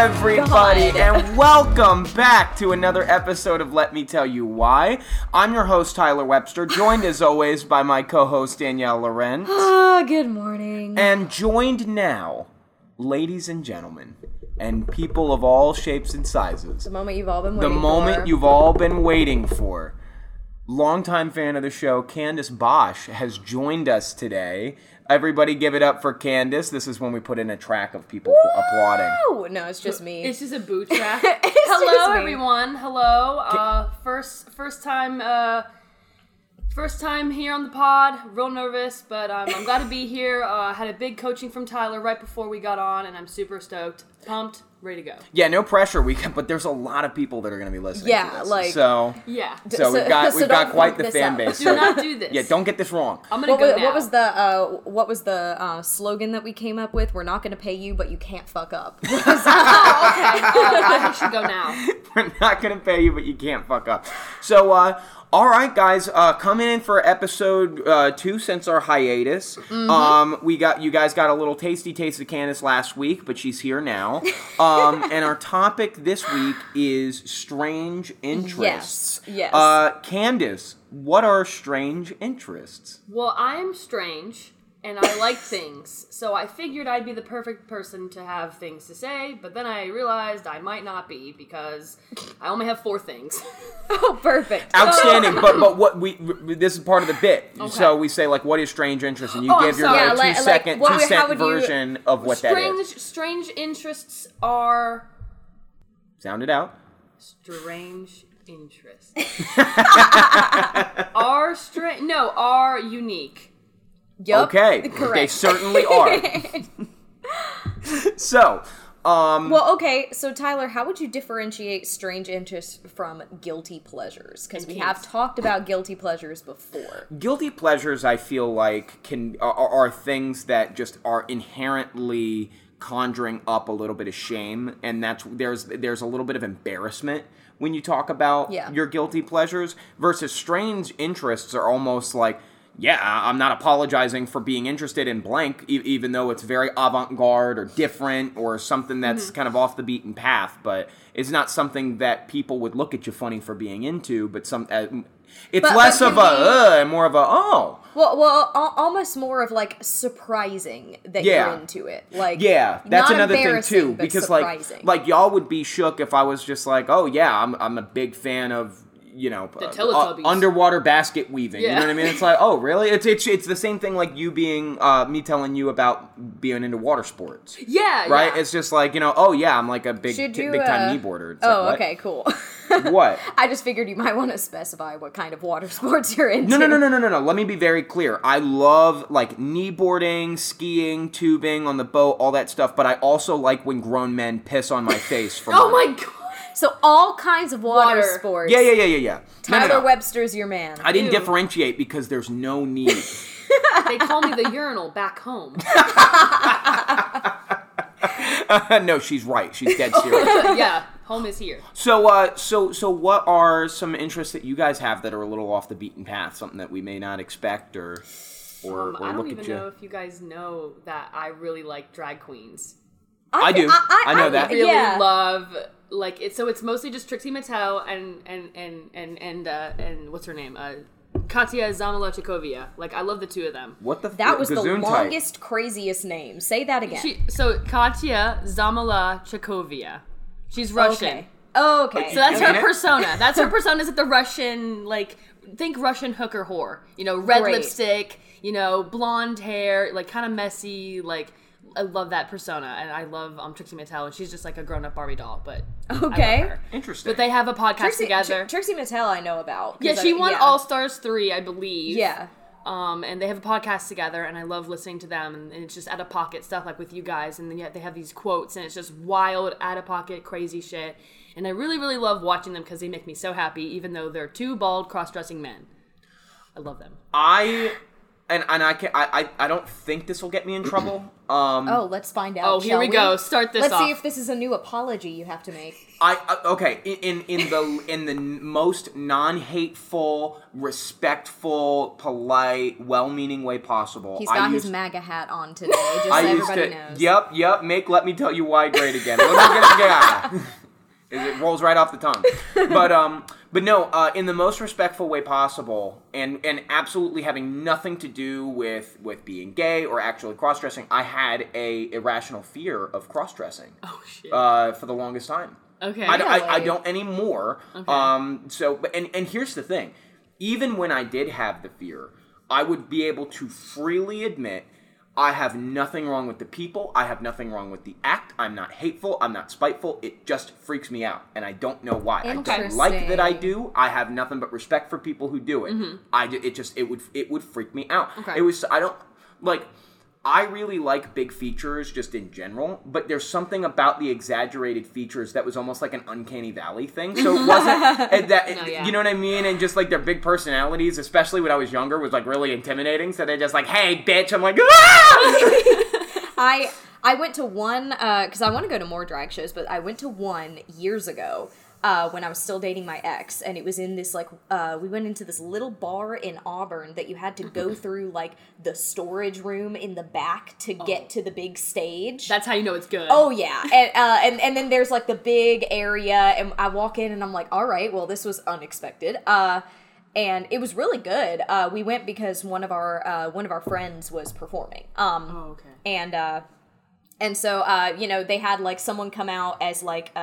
everybody, and welcome back to another episode of Let Me Tell You Why. I'm your host, Tyler Webster, joined as always by my co-host, Danielle Laurent. Good morning. And joined now, ladies and gentlemen, and people of all shapes and sizes. The moment you've all been waiting for. The moment you've all been waiting for. Longtime fan of the show, Candace Bosch, has joined us today. Everybody give it up for Candace. This is when we put in a track of people applauding. Oh, no, it's just me. It's just a boo track. Hello, everyone. Hello. First time here on the pod. Real nervous, but I'm glad to be here. Had a big coaching from Tyler right before we got on, and I'm super stoked, pumped, ready to go. Yeah, no pressure. But there's a lot of people that are going to be listening. Yeah, to this. like so we've got quite the fan base. Do not do this. Yeah, don't get this wrong. I'm gonna go now. What was the slogan that we came up with? We're not going to pay you, but you can't fuck up. Okay. I should go now. We're not going to pay you, but you can't fuck up. So, all right, guys, coming in for episode 2 since our hiatus. Mm-hmm. You guys got a little tasty taste of Candace last week, but she's here now. And our topic this week is strange interests. Yes. Candace, what are strange interests? Well, I am strange, and I like things, so I figured I'd be the perfect person to have things to say, but then I realized I might not be, because I only have 4 things. Oh, perfect. Outstanding, but what this is part of the bit. Okay. So we say, like, what is strange interest, and you give your two-second version of what that is. Strange interests are... Sound it out. Strange interests. are unique. Yup. Okay, correct. They certainly are. So, well, okay, so Tyler, how would you differentiate strange interests from guilty pleasures? Because we have talked about guilty pleasures before. Guilty pleasures, I feel like, are things that just are inherently conjuring up a little bit of shame, and there's a little bit of embarrassment when you talk about your guilty pleasures, versus strange interests are almost like, yeah, I'm not apologizing for being interested in blank, even though it's very avant-garde or different or something that's kind of off the beaten path, but it's not something that people would look at you funny for being into, but it's less of a and more of a, oh. Well, almost more of, like, surprising that you're into it. Like, yeah, that's another thing, too, but because, surprising. like, y'all would be shook if I was just like, oh, yeah, I'm a big fan of, you know, underwater basket weaving. Yeah. You know what I mean? It's like, oh, really? It's the same thing like you being me telling you about being into water sports. Yeah, right. Yeah. It's just like, you know, oh yeah, I'm like a big time kneeboarder. It's like, okay, cool. What? I just figured you might want to specify what kind of water sports you're into. No. Let me be very clear. I love like kneeboarding, skiing, tubing on the boat, all that stuff. But I also like when grown men piss on my face. Oh my god. So all kinds of water sports. Yeah. Tyler Webster's your man. I didn't differentiate because there's no need. They call me the urinal back home. No, she's right. She's dead serious. Yeah, home is here. So what are some interests that you guys have that are a little off the beaten path? Something that we may not expect or I don't look even at you. know if you guys know that I really like drag queens. I do. I know that. I really love it's mostly just Trixie Mattel and what's her name? Katya Zamala-Chekhovia. Like, I love the two of them. What the? That was the longest, craziest name. Say that again. So Katya Zamala-Chekhovia. She's Russian. Okay. Oh, okay. So that's her persona. That's her persona, is like the Russian, like, think Russian hooker whore. You know, red lipstick, you know, blonde hair, like, kind of messy, like, I love that persona, and I love Trixie Mattel, and she's just like a grown-up Barbie doll, but I love her. Interesting. But they have a podcast together. Trixie Mattel I know about. Yeah, she won All-Stars 3, I believe. Yeah. And they have a podcast together, and I love listening to them, and it's just out-of-pocket stuff, like with you guys, and then yet they have these quotes, and it's just wild, out-of-pocket, crazy shit, and I really, really love watching them because they make me so happy, even though they're two bald, cross-dressing men. I love them. and I don't think this will get me in trouble. Let's find out. Oh, here we go. Start this off. Let's see if this is a new apology you have to make. Okay, in the most non-hateful, respectful, polite, well-meaning way possible. He's got his MAGA hat on today, just so everybody knows. Yep. Let me tell you why great again. It rolls right off the tongue. But no, in the most respectful way possible, and absolutely having nothing to do with being gay or actually cross-dressing, I had a irrational fear of cross-dressing. Oh, shit. For the longest time. Okay. I don't anymore. Okay. And here's the thing. Even when I did have the fear, I would be able to freely admit I have nothing wrong with the people. I have nothing wrong with the act. I'm not hateful. I'm not spiteful. It just freaks me out, and I don't know why. I don't like that I do. I have nothing but respect for people who do it. Mm-hmm. It would freak me out. Okay. I really like big features just in general, but there's something about the exaggerated features that was almost like an uncanny valley thing. So it wasn't you know what I mean? And just like their big personalities, especially when I was younger, was like really intimidating. So they're just like, "Hey, bitch!" I'm like, "Ah!" I went to one because I want to go to more drag shows, but I went to one years ago. When I was still dating my ex, and it was in this, we went into this little bar in Auburn that you had to go through, the storage room in the back to get to the big stage. That's how you know it's good. Oh, yeah. And then there's, the big area, and I walk in, and I'm like, all right, well, this was unexpected. And it was really good. We went because one of our friends was performing. Okay. And so, they had, someone come out as,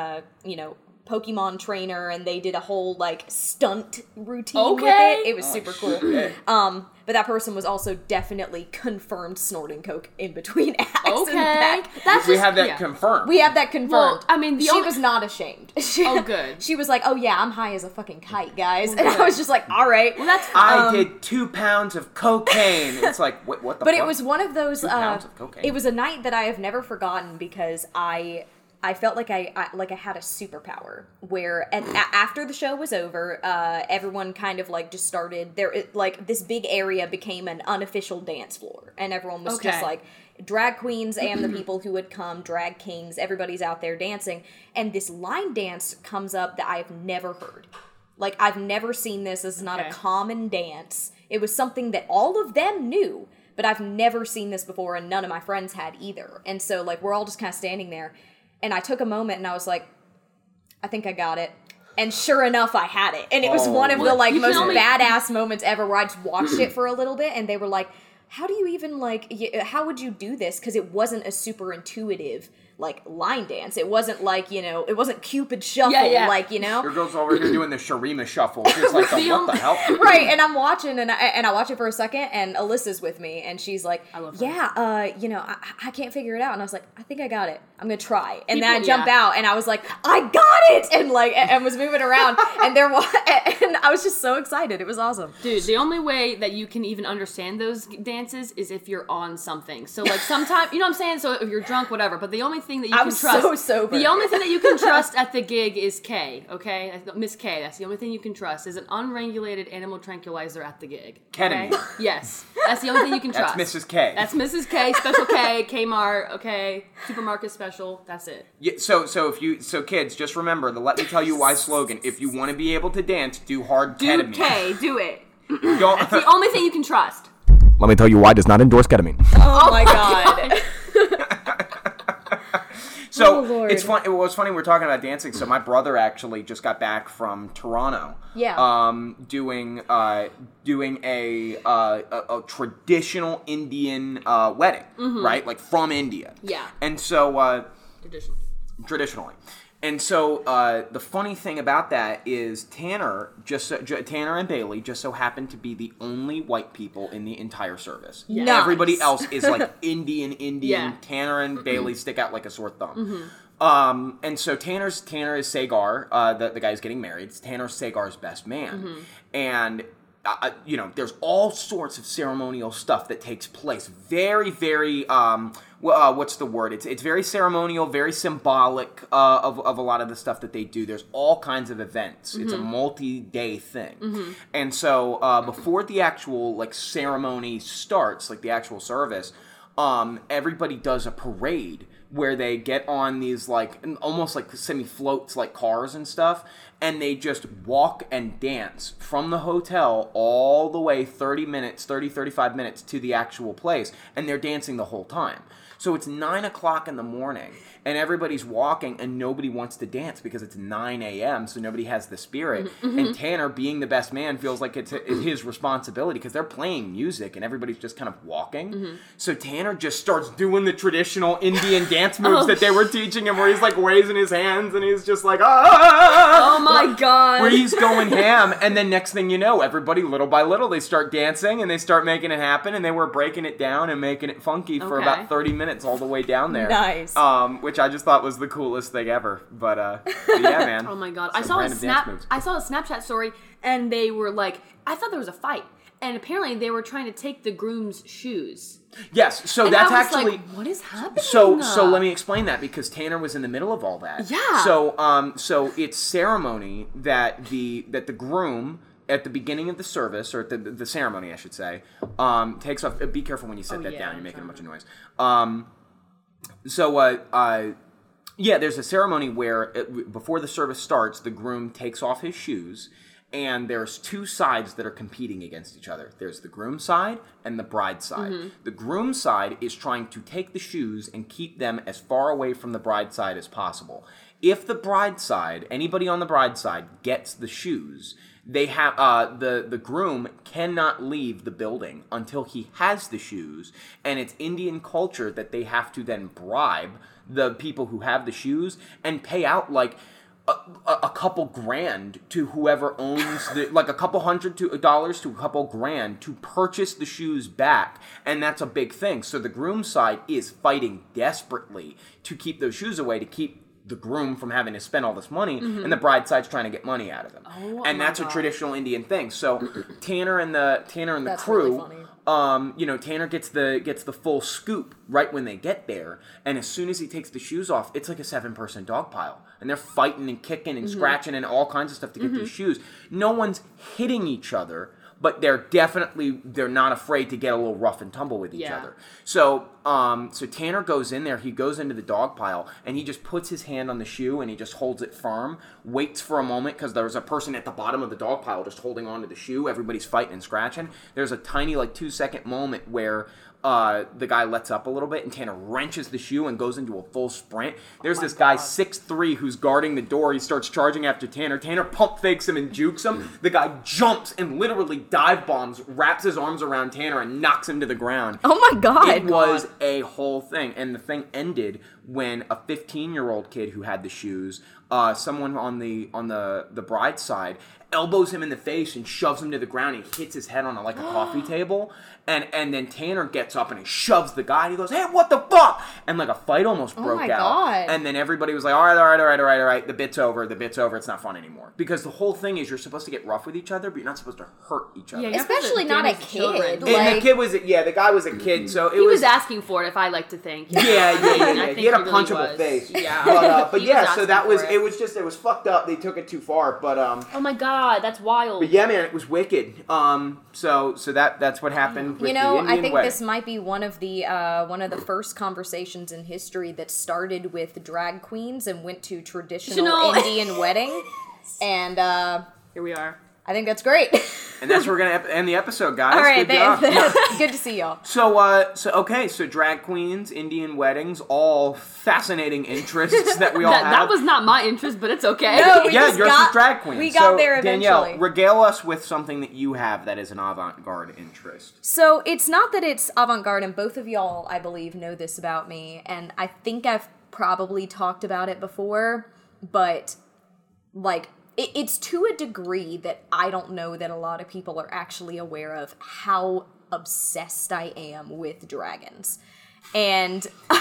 Pokemon trainer, and they did a whole stunt routine with it. It was super cool. But that person was also definitely confirmed snorting coke in between acts. Okay, we have that confirmed. We have that confirmed. Well, I mean, she was not ashamed. Good. She was like, "Oh yeah, I'm high as a fucking kite, guys," and I was just like, "All right." Well, that's. I did 2 pounds of cocaine. It's like, what the? But fuck? It was one of those. 2 pounds of cocaine. It was a night that I have never forgotten because I felt like I had a superpower where after the show was over, everyone kind of just started this big area became an unofficial dance floor, and everyone was just drag queens and the people who would come, drag kings, everybody's out there dancing, and this line dance comes up that I've never heard. I've never seen this. This is not a common dance. It was something that all of them knew, but I've never seen this before, and none of my friends had either. And so we're all just kind of standing there. And I took a moment and I was like, I think I got it. And sure enough, I had it. And it was one of the most badass moments ever where I just watched it for a little bit and they were like, how do you even how would you do this? Because it wasn't a super intuitive line dance. It wasn't it wasn't Cupid Shuffle, Your girl's over here doing the Sharima Shuffle. She's like, what the hell? Right, and I'm watching, and I watch it for a second, and Alyssa's with me, and she's like, I love that. I can't figure it out. And I was like, I think I got it. I'm gonna try. And then I jump out, and I was like, I got it! And was moving around, and and I was just so excited. It was awesome. Dude, the only way that you can even understand those dances is if you're on something. So, sometimes, you know what I'm saying? So if you're drunk, whatever, but the only thing that you can trust. So sober. The only thing that you can trust at the gig is K, okay? Miss K, that's the only thing you can trust, is an unregulated animal tranquilizer at the gig. Ketamine. Okay? Yes. That's the only thing you can trust. That's Mrs. K. That's Mrs. K, Special K, Kmart, okay? Supermarket special, that's it. Yeah, so kids, just remember the "Let me tell you why" slogan. If you want to be able to dance, do hard ketamine. Do K, do it. That's the only thing you can trust. Let me tell you why does not endorse ketamine. Oh my god. So it's fun. It was funny. We're talking about dancing. So my brother actually just got back from Toronto. Yeah. Doing a traditional Indian wedding, right? From India. Yeah. And so Traditionally. And so the funny thing about that is Tanner and Bailey just so happened to be the only white people in the entire service. Yeah. Nice. Everybody else is Indian. Yeah. Tanner and Bailey stick out like a sore thumb. Mm-hmm. And so Tanner is Sagar, the guy who's getting married. It's Tanner Sagar's best man. Mm-hmm. And there's all sorts of ceremonial stuff that takes place. Very, very, what's the word? It's very ceremonial, very symbolic of a lot of the stuff that they do. There's all kinds of events. It's a multi-day thing. And so before the actual like ceremony starts, like the actual service, everybody does a parade where they get on these like almost like semi-floats like cars and stuff, and they just walk and dance from the hotel all the way 35 minutes to the actual place, and they're dancing the whole time. So it's 9 o'clock in the morning, and everybody's walking, and nobody wants to dance because it's 9 a.m., so nobody has the spirit. And Tanner, being the best man, feels like it's his responsibility because they're playing music, and everybody's just kind of walking. So Tanner just starts doing the traditional Indian dance moves that they were teaching him, where he's like raising his hands, and he's just like, oh my god. Where he's going ham, and then next thing you know, everybody, little by little, they start dancing, and they start making it happen, and they were breaking it down and making it funky for about 30 minutes all the way down there. Nice. Which I just thought was the coolest thing ever. But yeah, man. Oh my god. I saw a Snapchat story, and they were like, I thought there was a fight. And apparently they were trying to take the groom's shoes. Yes, so And that's I was actually like, what is happening? So let me explain that, because Tanner was in the middle of all that. Yeah. So it's ceremony that the groom at the beginning of the service, or at the ceremony, I should say, takes off. Be careful when you set that down. You're making a bunch of noise. Yeah, there's a ceremony where before the service starts, the groom takes off his shoes, and there's two sides that are competing against each other. There's the groom side and the bride side. The groom side is trying to take the shoes and keep them as far away from the bride side as possible. If the bride side, anybody on the bride side, gets the shoes, they have the groom cannot leave the building until he has the shoes, and it's Indian culture that they have to then bribe the people who have the shoes and pay out like a couple grand to whoever owns like a couple $100 to a couple grand to purchase the shoes back, and that's a big thing. So the groom side is fighting desperately to keep those shoes away, to keep the groom from having to spend all this money, and the bride side's trying to get money out of them. And that's a traditional Indian thing. So Tanner and the crew, really Tanner gets the full scoop right when they get there, and as soon as he takes the shoes off, it's like a 7-person dog pile, and they're fighting and kicking and scratching and all kinds of stuff to get these shoes. No one's hitting each other, but they're not afraid to get a little rough and tumble with each other. So Tanner goes in there, he goes into the dog pile, and he just puts his hand on the shoe and he just holds it firm, waits for a moment, because there's a person at the bottom of the dog pile just holding on to the shoe. Everybody's fighting and scratching. There's a tiny 2-second moment where the guy lets up a little bit, and Tanner wrenches the shoe and goes into a full sprint. There's this guy 6'3" who's guarding the door. He starts charging after Tanner. Tanner pump fakes him and jukes him. The guy jumps and literally dive bombs, wraps his arms around Tanner, and knocks him to the ground. Oh my god. It was a whole thing. And the thing ended when a 15-year-old kid who had the shoes, someone on the bride's side, elbows him in the face and shoves him to the ground. He hits his head on a coffee table, and then Tanner gets up and he shoves the guy, and he goes, "Hey, what the fuck?" And a fight almost broke out. God. And then everybody was like, all right, the bit's over, it's not fun anymore. Because the whole thing is you're supposed to get rough with each other, but you're not supposed to hurt each other. Yeah, especially not a kid. And the kid was, the guy was a kid, so he was asking for it, if I like to think. Yeah. He had a punchable face. Yeah. But yeah, so that was, it was fucked up. They took it too far, but oh my god, that's wild. But yeah, man, it was wicked. So that's what happened with the Indian I think wedding. this might be one of the first conversations in history that started with drag queens and went to traditional Indian wedding. And here we are. I think that's great. And that's where we're going to end the episode, guys. All right, good job. Good to see y'all. So drag queens, Indian weddings, all fascinating interests that we all have. That was not my interest, but it's okay. No, yours is drag queen. We got there eventually. Danielle, regale us with something that you have that is an avant-garde interest. So it's not that it's avant-garde, and both of y'all, I believe, know this about me, and I think I've probably talked about it before, but it's to a degree that I don't know that a lot of people are actually aware of how obsessed I am with dragons. And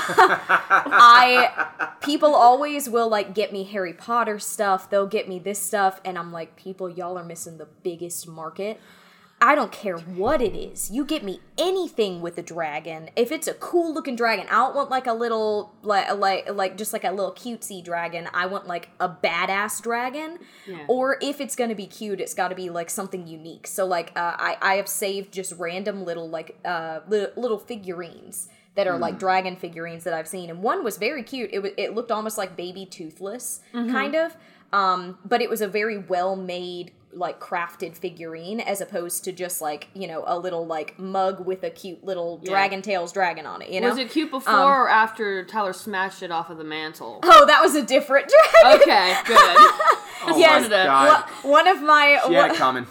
people always will get me Harry Potter stuff, they'll get me this stuff, and I'm like, people, y'all are missing the biggest market. I don't care what it is. You get me anything with a dragon. If it's a cool looking dragon, I don't want like a little like just like a little cutesy dragon. I want like a badass dragon. Yeah. Or if it's gonna be cute, it's got to be like something unique. So like I have saved just random little like little figurines that are like dragon figurines that I've seen, and one was very cute. It looked almost like Baby Toothless kind of, but it was a very well made, like crafted figurine, as opposed to just like, you know, a little like mug with a cute little Dragon Tails dragon on it, you know? Was it cute before or after Tyler smashed it off of the mantle? Oh, that was a different dragon. Okay, good. Oh Yes, my God. one of my She had it coming.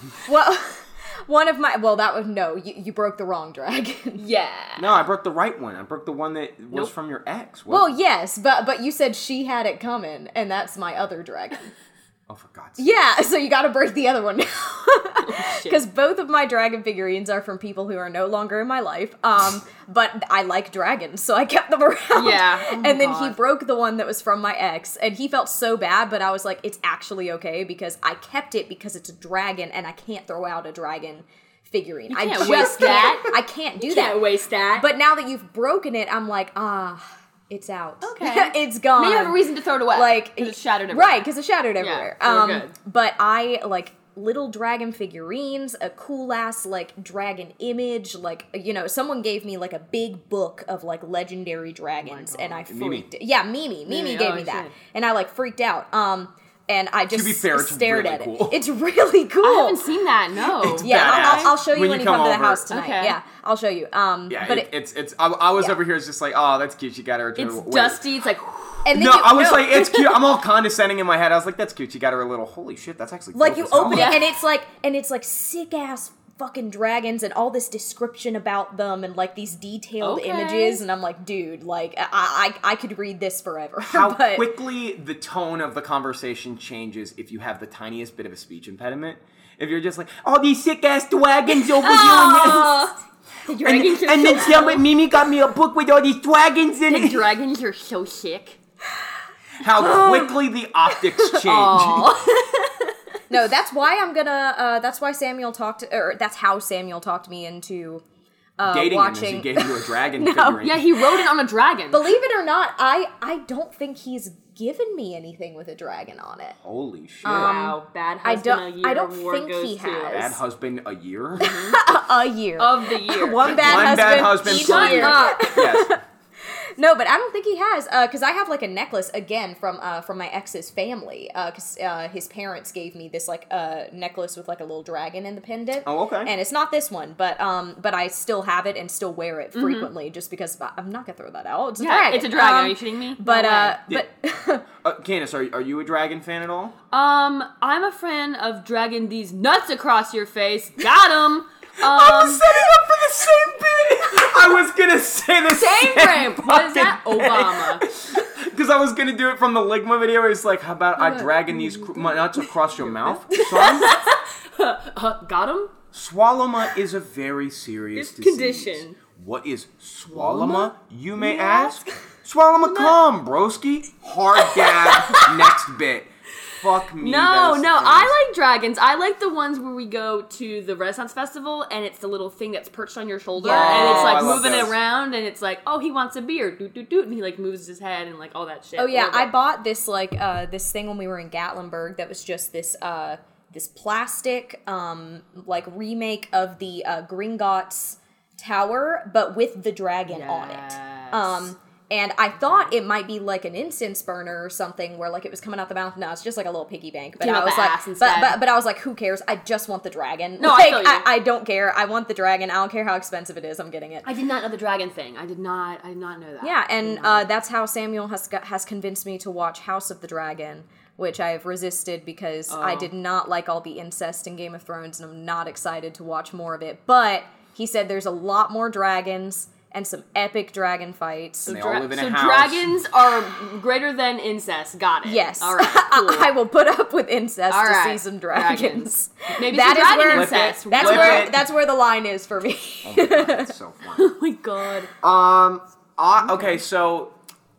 that was no, you broke the wrong dragon. Yeah. No, I broke the right one. I broke the one that was from your ex. What? Well, yes, but you said she had it coming, and that's my other dragon. Oh, for God's sake. Yeah, so you gotta break the other one now. Shit. Because both of my dragon figurines are from people who are no longer in my life. But I like dragons, so I kept them around. Yeah. Oh my and then he God. broke the one that was from my ex, and he felt so bad, but I was like, it's actually okay, because I kept it because it's a dragon, and I can't throw out a dragon figurine. can't I just waste that. I can't do Can't that. waste that. But now that you've broken it, I'm like, it's out. Okay. It's gone. Now you have a reason to throw it away. Like, 'Cause it's shattered everywhere. Right, because it shattered everywhere. so we're good. But I like little dragon figurines, a cool ass like dragon image, like, you know, someone gave me like a big book of like legendary dragons, and I Mimi. freaked. Yeah, Mimi Mimi, gave oh, me that, shit. and I like freaked out. And I just be fair, it's stared really at cool. it. It's really cool. I haven't seen that, no. Yeah, badass. I'll show you when you come to the over. house tonight. Okay. Yeah, I'll show you. Yeah, but it's. I was yeah. over here, it's just like, oh, that's cute. You got her. It's Wait. dusty, it's like... and then No, I was no. like, it's cute. I'm all condescending in my head. I was like, that's cute. You got her a little. Holy shit, that's actually Like, dope you as hell. open Yeah. it and it's like sick ass fucking dragons and all this description about them and like these detailed Okay. images, and I'm like, dude, like I could read this forever. How but quickly the tone of the conversation changes if you have the tiniest bit of a speech impediment. If you're just like, all these sick ass dragons over The here. dragons And then somebody, Mimi got me a book with all these dragons in The it. dragons are so sick. How quickly the optics change. no, that's why I'm gonna that's why Samuel talked or that's how Samuel talked me into Dating watching. him as he gave you a dragon figurine. Yeah, he wrote it on a dragon. Believe it or not, I don't think he's given me anything with a dragon on it. Holy shit. Wow, bad I husband don't- a year I don't award think goes he to has. Bad husband a year? A year. of the year. One bad One husband, bad husband each per year. year. Yes. No, but I don't think he has, because I have like a necklace again from my ex's family, because his parents gave me this like necklace with like a little dragon in the pendant. Oh, okay. And it's not this one, but I still have it and still wear it frequently, just because I'm not gonna throw that out. It's a Yeah, dragon. it's a dragon. Are you shitting me? But No way. but Candace, are you a dragon fan at all? I'm a fan of dragging these nuts across your face. Got him. I was setting up for the same bit. I was gonna say the same frame. What is that? Obama. Because I was gonna do it from the Ligma video. Where it's like, how about I dragging these nuts across your mouth, son? Got him. Swallowma is a very serious It's disease. condition. What is swallowma, you may ask? Swallowma calm, broski. Hard dab. Next bit. Fuck me. No, that is I like dragons. I like the ones where we go to the Renaissance Festival and it's the little thing that's perched on your shoulder Yes. and it's Oh, I like love moving it those. around and it's like, oh, he wants a beer, doot doot doot, and he like moves his head and like all that shit. oh yeah, Love I it. bought this like this thing when we were in Gatlinburg that was just this this plastic like remake of the Gringotts Tower, but with the dragon on it. And I thought it might be like an incense burner or something where like it was coming out the mouth. No, it's just like a little piggy bank. But Came I out was the like, ass instead. but I was like, who cares? I just want the dragon. No, I like, feel you. I don't care. I want the dragon. I don't care how expensive it is. I'm getting it. I did not know the dragon thing. I did not know that. Yeah, and that's how Samuel has convinced me to watch House of the Dragon, which I have resisted because I did not like all the incest in Game of Thrones, and I'm not excited to watch more of it. But he said there's a lot more dragons and some epic dragon fights. They all live in a so house. dragons are greater than incest. Got it. Yes. All right. Cool. I will put up with incest All to right. see some dragons. Maybe That some is dragon where- incest. That's Flip where it. that's where the line is for me. Oh my God, that's so funny. Oh my god. Okay, so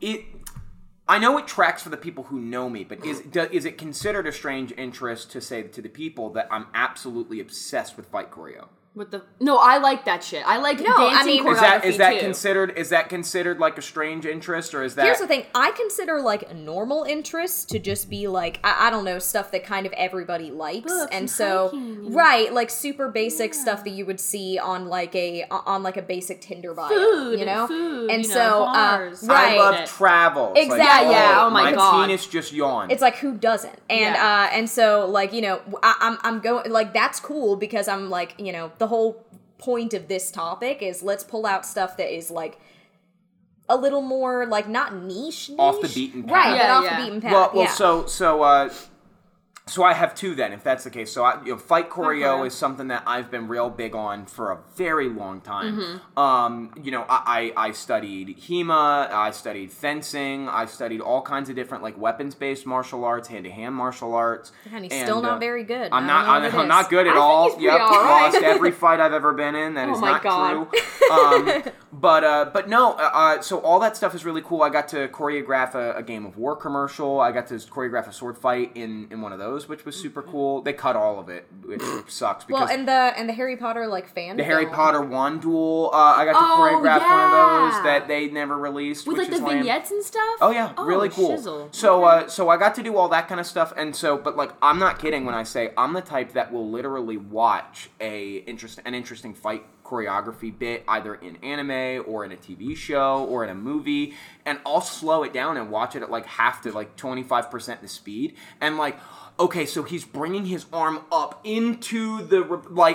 I know it tracks for the people who know me, but is it considered a strange interest to say to the people that I'm absolutely obsessed with fight choreo? No, I like that shit. I like dancing choreography is that considered like a strange interest, or is that? Here's the thing: I consider like a normal interest to just be like I don't know, stuff that kind of everybody likes, Books and and so hiking, right, like super basic stuff that you would see on like a basic Tinder bio, food, and bars. right, I love travel. It's exactly. Like, oh my God. penis just yawned. It's like, who doesn't? And and so like I'm going like, that's cool because I'm like, the whole point of this topic is let's pull out stuff that is like a little more like not niche, off the beaten path, right? But off the beaten path. So I have two then, if that's the case. So fight choreo is something that I've been real big on for a very long time. I studied HEMA, I studied fencing, I studied all kinds of different like weapons-based martial arts, hand-to-hand martial arts. And he's still not very good. I'm not good at all. He's pretty all right. Lost every fight I've ever been in. That is not true. But no. So all that stuff is really cool. I got to choreograph a Game of War commercial. I got to choreograph a sword fight in one of those, which was super cool. They cut all of it, which sucks. Because and the Harry Potter like fan. The Harry Potter wand duel. I got to choreograph one of those that they never released, with which like is the lame. vignettes and stuff. Oh yeah, really cool. Shizzle. So I got to do all that kind of stuff, and so, but like, I'm not kidding when I say I'm the type that will literally watch an interesting fight choreography bit either in anime or in a TV show or in a movie, and I'll slow it down and watch it at like half to like 25% the speed, and like, okay, so he's bringing his arm up into the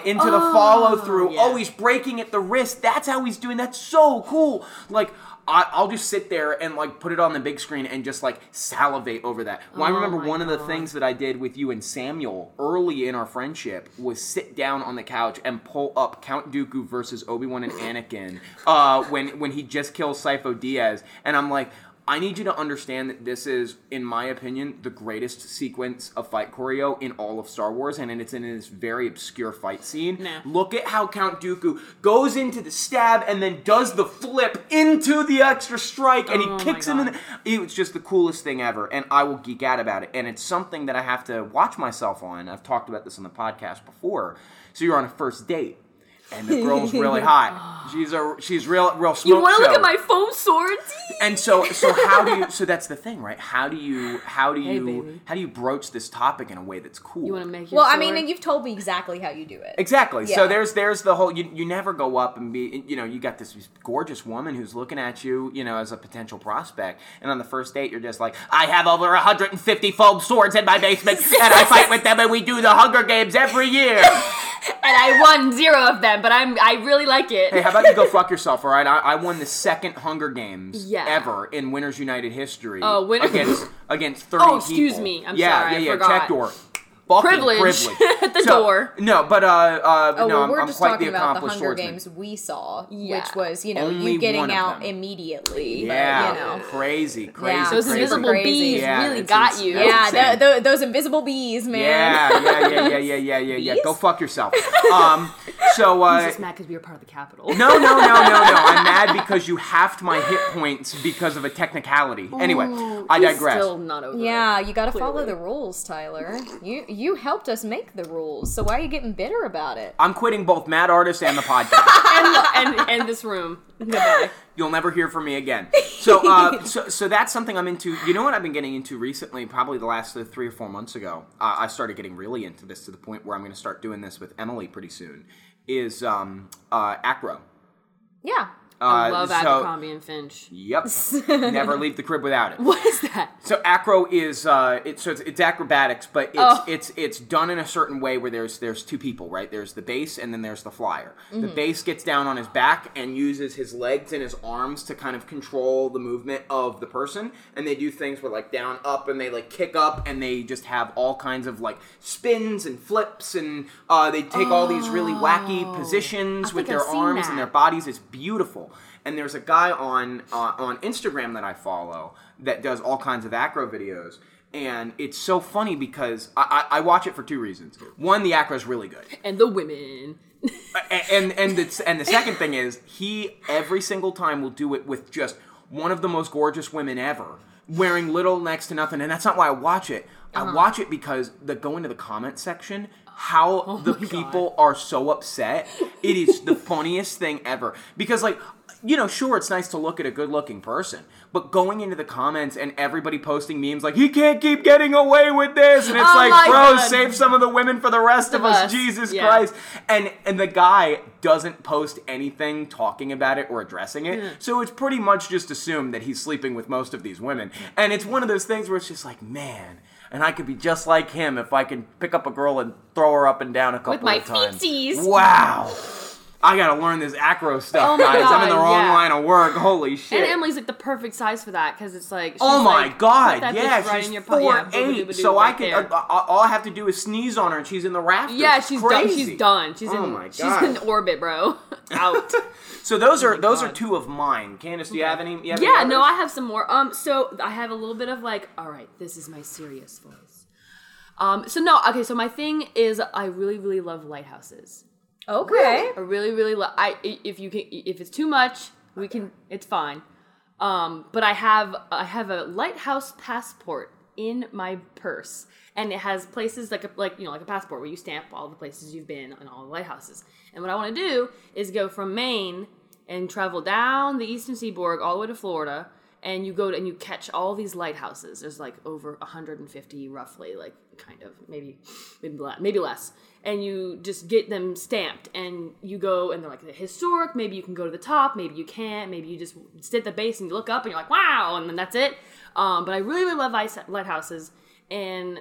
follow through. Yeah. Oh, he's breaking at the wrist. That's how he's doing. That's so cool. Like, I'll just sit there and like put it on the big screen and just like salivate over that. Well, I remember one of the things that I did with you and Samuel early in our friendship was sit down on the couch and pull up Count Dooku versus Obi-Wan and Anakin when he just kills Sifo Dyas, and I'm like, I need you to understand that this is, in my opinion, the greatest sequence of fight choreo in all of Star Wars, and it's in this very obscure fight scene. Nah. Look at how Count Dooku goes into the stab and then does the flip into the extra strike, and he kicks him in the... It's just the coolest thing ever, and I will geek out about it, and it's something that I have to watch myself on. I've talked about this on the podcast before. So you're on a first date, and the girl's really hot. She's real smoke You want to show. look at my foam swords? And so how do you? So that's the thing, right? How do you baby. broach this topic in a way that's cool? You want to make your Well, sword? I mean, and you've told me exactly how you do it. Exactly. Yeah. So there's the whole, you never go up and be, you got this gorgeous woman who's looking at you, as a potential prospect, and on the first date you're just like, I have over 150 foam swords in my basement, and I fight with them, and we do the Hunger Games every year. And I won 0 of them, but I really like it. Hey, how about you go fuck yourself, all right? I won the second Hunger Games Yeah. ever in Winners United history. Oh, against 30 people. Oh, excuse me. I'm yeah, sorry, I Yeah, forgot. check door. Fucking Privilege at the door. No, but we're I'm just quite talking the about the accomplished Hunger swordsman. Games we saw, Yeah. which was, Only you getting one of out them. immediately. Yeah, But, crazy. Yeah. Those Crazy. invisible Crazy. bees Yeah, really it's got ins- you. that's yeah, insane. those invisible bees, man. Yeah. Go Bees? fuck yourself. I'm just mad because we were part of the Capitol. No. I'm mad because you halved my hit points because of a technicality. Anyway, I He's digress. still not over Yeah, it, you gotta follow clearly. the rules, Tyler. You helped us make the rules, so why are you getting bitter about it? I'm quitting both Mad Artist and the podcast. and this room. Goodbye. You'll never hear from me again. So that's something I'm into. You know what I've been getting into recently? Probably the last 3 or 4 months ago. I started getting really into this to the point where I'm going to start doing this with Emily pretty soon. Is acro. Yeah. I love Abercrombie and Finch. Yep. Never leave the crib without it. What is that? So acro is it's acrobatics, but it's done in a certain way where there's two people, right? There's the bass and then there's the flyer. Mm-hmm. The bass gets down on his back and uses his legs and his arms to kind of control the movement of the person, and they do things where like down, up, and they like kick up, and they just have all kinds of like spins and flips, and they take all these really wacky positions with their I've seen arms that. and their bodies. It's beautiful. And there's a guy on Instagram that I follow that does all kinds of acro videos. And it's so funny because I watch it for 2 reasons. One, the acro is really good. And the women. And the second thing is, he every single time will do it with just one of the most gorgeous women ever, wearing little next to nothing. And that's not why I watch it. I watch it because go into the comment section. how the people are so upset. It is the funniest thing ever. Because, like, you know, sure, it's nice to look at a good-looking person, but going into the comments and everybody posting memes like, he can't keep getting away with this, and it's bro, save some of the women for the rest of us, Jesus Christ. And the guy doesn't post anything talking about it or addressing it, so it's pretty much just assumed that he's sleeping with most of these women. And it's one of those things where it's just like, man, and I could be just like him if I can pick up a girl and throw her up and down a couple of times. With my feetsies. Wow. I gotta learn this acro stuff, guys. God, I'm in the wrong line of work. Holy shit. And Emily's like the perfect size for that because it's like, she's God, put that yeah, bitch right she's in your 4'8", so I can. All I have to do is sneeze on her, and she's in the rafters. Yeah, she's crazy. done. She's done. She's God. in orbit, bro. Out. So those are two of mine. Candace, do you have any? Yeah, no, I have some more. So I have a little bit of like, all right, this is my serious voice. So my thing is, I really, really love lighthouses. Okay. I really, really love. If it's too much, it's fine. But I have a lighthouse passport in my purse, and it has places like a passport where you stamp all the places you've been and all the lighthouses. And what I want to do is go from Maine and travel down the eastern seaboard all the way to Florida, and you go and you catch all these lighthouses. There's like over 150 roughly, like kind of maybe less. And you just get them stamped, and you go, and they're like historic. Maybe you can go to the top, maybe you can't. Maybe you just sit at the base and you look up and you're like, wow, and then that's it. But I really, really love lighthouses, and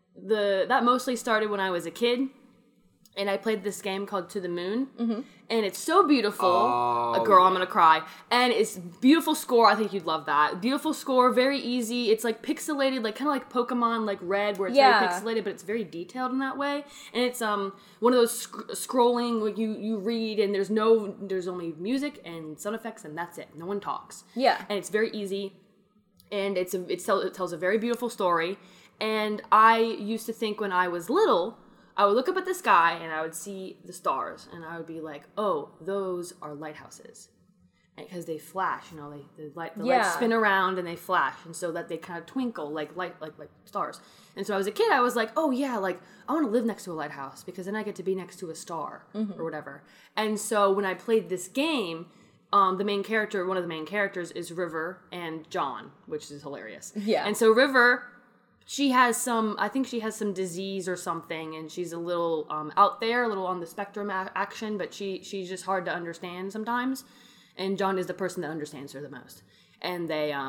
that mostly started when I was a kid. And I played this game called To the Moon, and it's so beautiful. Girl, I'm gonna cry. And it's beautiful score. I think you'd love that. Beautiful score, very easy. It's like pixelated, like kind of like Pokemon, like Red, where it's very pixelated, but it's very detailed in that way. And it's one of those scrolling, like you read, and there's only music and sound effects, and that's it. No one talks. Yeah, and it's very easy, and it tells a very beautiful story. And I used to think when I was little, I would look up at the sky and I would see the stars, and I would be like, "Oh, those are lighthouses," because they flash. You know, the lights spin around and they flash, and so that they kind of twinkle like stars. And so, as a kid, I was like, "Oh yeah, like I want to live next to a lighthouse because then I get to be next to a star or whatever." And so, when I played this game, one of the main characters is River and John, which is hilarious. Yeah. And so River, she has some disease or something, and she's a little out there, a little on the spectrum action, but she's just hard to understand sometimes. And John is the person that understands her the most. And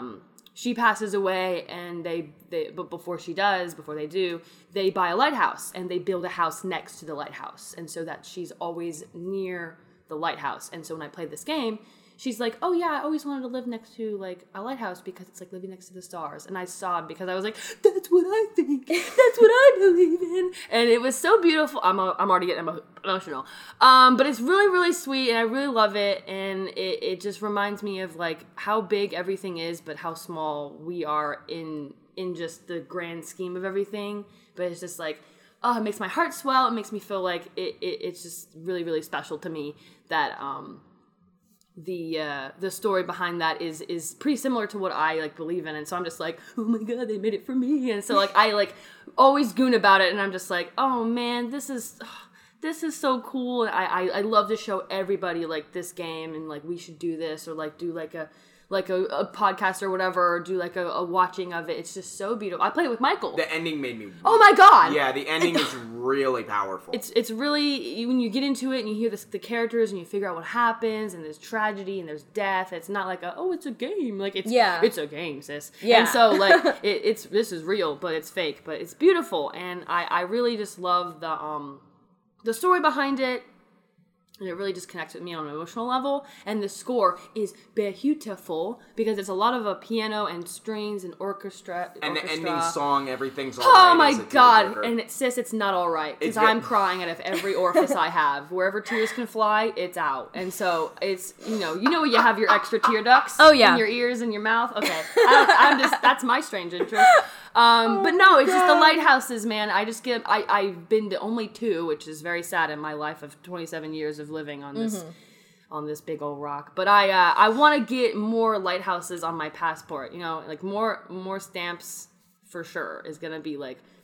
she passes away, and but before they do, they buy a lighthouse, and they build a house next to the lighthouse, and so that she's always near the lighthouse. And so when I played this game, she's like, "Oh yeah, I always wanted to live next to like a lighthouse because it's like living next to the stars." And I sobbed because I was like, "That's what I think. That's what I believe in." And it was so beautiful. I'm already getting emotional. But it's really, really sweet, and I really love it. And it just reminds me of like how big everything is, but how small we are in just the grand scheme of everything. But it's just like, oh, it makes my heart swell. It makes me feel like it's just really, really special to me that the story behind that is pretty similar to what I like believe in, and so I'm just like, oh my god, they made it for me. And so like I like always goon about it, and I'm just like, oh man, this is so cool. I love to show everybody like this game, and like we should do this, or like do like a podcast or whatever, or do like a watching of it. It's just so beautiful. I played it with Michael. The ending made me... Oh my god! Yeah, the ending is really powerful. It's really... When you get into it and you hear the characters and you figure out what happens, and there's tragedy and there's death, it's not like it's a game. Like, it's a game, sis. Yeah. And so, like, this is real, but it's fake. But it's beautiful, and I really just love the story behind it. And it really just connects with me on an emotional level. And the score is beautiful because it's a lot of piano and strings and orchestra. And the ending song, everything's all right. Oh my god! And it's not all right because I'm crying out of every orifice I have. Wherever tears can fly, it's out. And so it's you know you have your extra tear ducts. Oh yeah. In your ears and your mouth. Okay, that's my strange interest. But no, it's just the lighthouses, man. I've been to only 2, which is very sad in my life of 27 years of living on this big old rock. But I want to get more lighthouses on my passport. You know, like more stamps for sure is gonna be like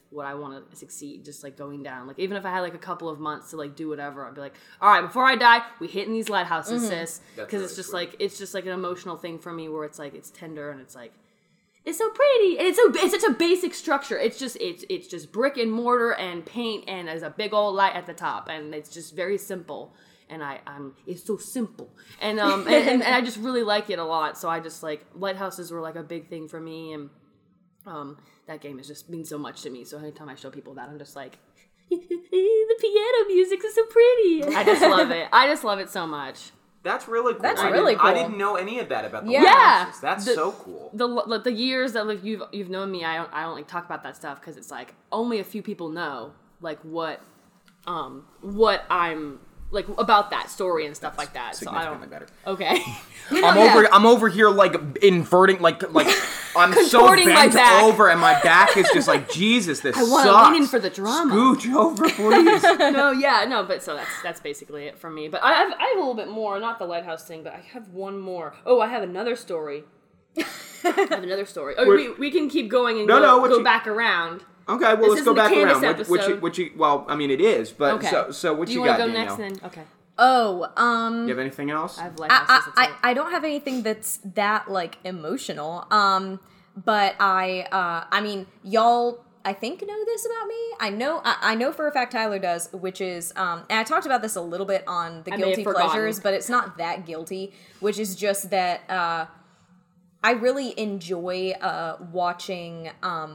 what I want to succeed, just like going down. Like even if I had like a couple of months to like do whatever, I'd be like, all right, before I die, we hitting these lighthouses, sis. Because it's just like an emotional thing for me where it's like it's tender and it's like it's so pretty and it's such a basic structure. It's just brick and mortar and paint and there's a big old light at the top and it's just very simple. And it's so simple, and and I just really like it a lot. So I just like lighthouses were like a big thing for me, and that game has just means so much to me. So anytime I show people that, I'm just like, the piano music is so pretty. I just love it. I just love it so much. That's really cool. That's really cool. I didn't know any of that about the Yeah. lighthouses. That's so cool. The years that like you've known me, I don't like talk about that stuff because it's like only a few people know like what I'm. Like about that story and stuff like that. So I don't. Better. Okay. I'm over here like inverting, like I'm so bent over, and my back is just like Jesus. This sucks. I want to lean in for the drama. Scooch over, please. But so that's basically it for me. But I have a little bit more, not the lighthouse thing, but I have one more. Oh, I have another story. Oh, we can keep going and go back around. Okay, well, let's go back around. Well, I mean, it is, but okay. So what you got, Danielle? Do you want to go next then? Okay. Oh, you have anything else? I don't have anything that's that, like, emotional. But I mean, y'all, I think know this about me. I know for a fact Tyler does, which is, and I talked about this a little bit on the Guilty Pleasures, but it's not that guilty, which is just that, I really enjoy watching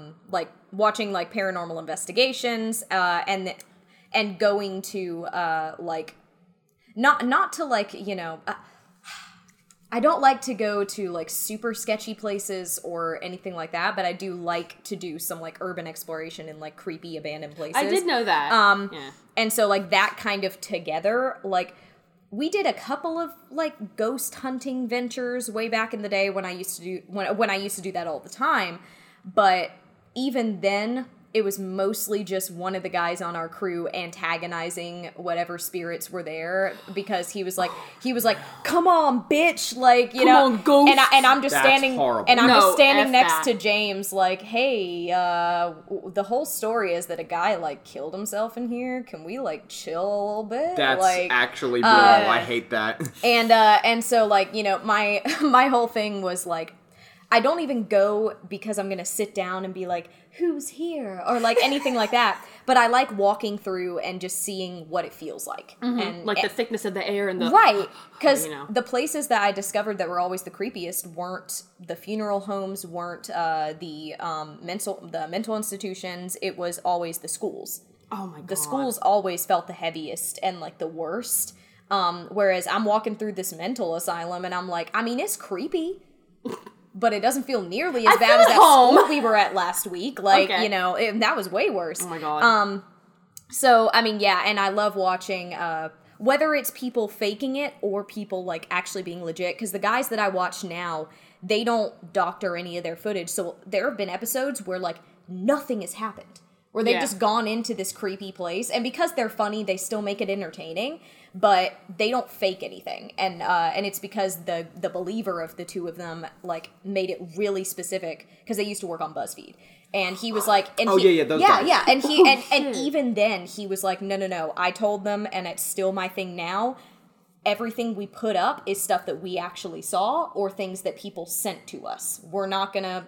paranormal investigations and going to like not to like, you know, I don't like to go to like super sketchy places or anything like that, but I do like to do some like urban exploration in like creepy abandoned places. I did know that. Yeah. And so like that kind of together, like we did a couple of like ghost hunting ventures way back in the day when I used to do that all the time, but even then it was mostly just one of the guys on our crew antagonizing whatever spirits were there because he was like, come on, bitch, like, you know, ghost. And I'm just standing, and I'm just standing next that. to James, like, hey, the whole story is that a guy like killed himself in here. Can we like chill a little bit? That's like, actually brutal. I hate that. And so like, you know, my whole thing was like, I don't even go because I'm gonna sit down and be like, who's here? Or like anything like that. But I like walking through and just seeing what it feels like. Mm-hmm. And like the thickness of the air and the... Right. Because the places that I discovered that were always the creepiest weren't the funeral homes, weren't the mental institutions. It was always the schools. Oh my God. The schools always felt the heaviest and like the worst. Whereas I'm walking through this mental asylum and I'm like, I mean, it's creepy. But it doesn't feel nearly as bad as that school we were at last week. Like, you know, that was way worse. Oh my God. So, I mean, yeah, and I love watching, whether it's people faking it or people, like, actually being legit. Because the guys that I watch now, they don't doctor any of their footage. So there have been episodes where, like, nothing has happened. Where they've just gone into this creepy place. And because they're funny, they still make it entertaining. But they don't fake anything. And it's because the believer of the two of them, like, made it really specific. Because they used to work on BuzzFeed. And he was like... And those guys. Yeah, and he and even then, he was like, no, I told them, and it's still my thing now. Everything we put up is stuff that we actually saw or things that people sent to us. We're not gonna...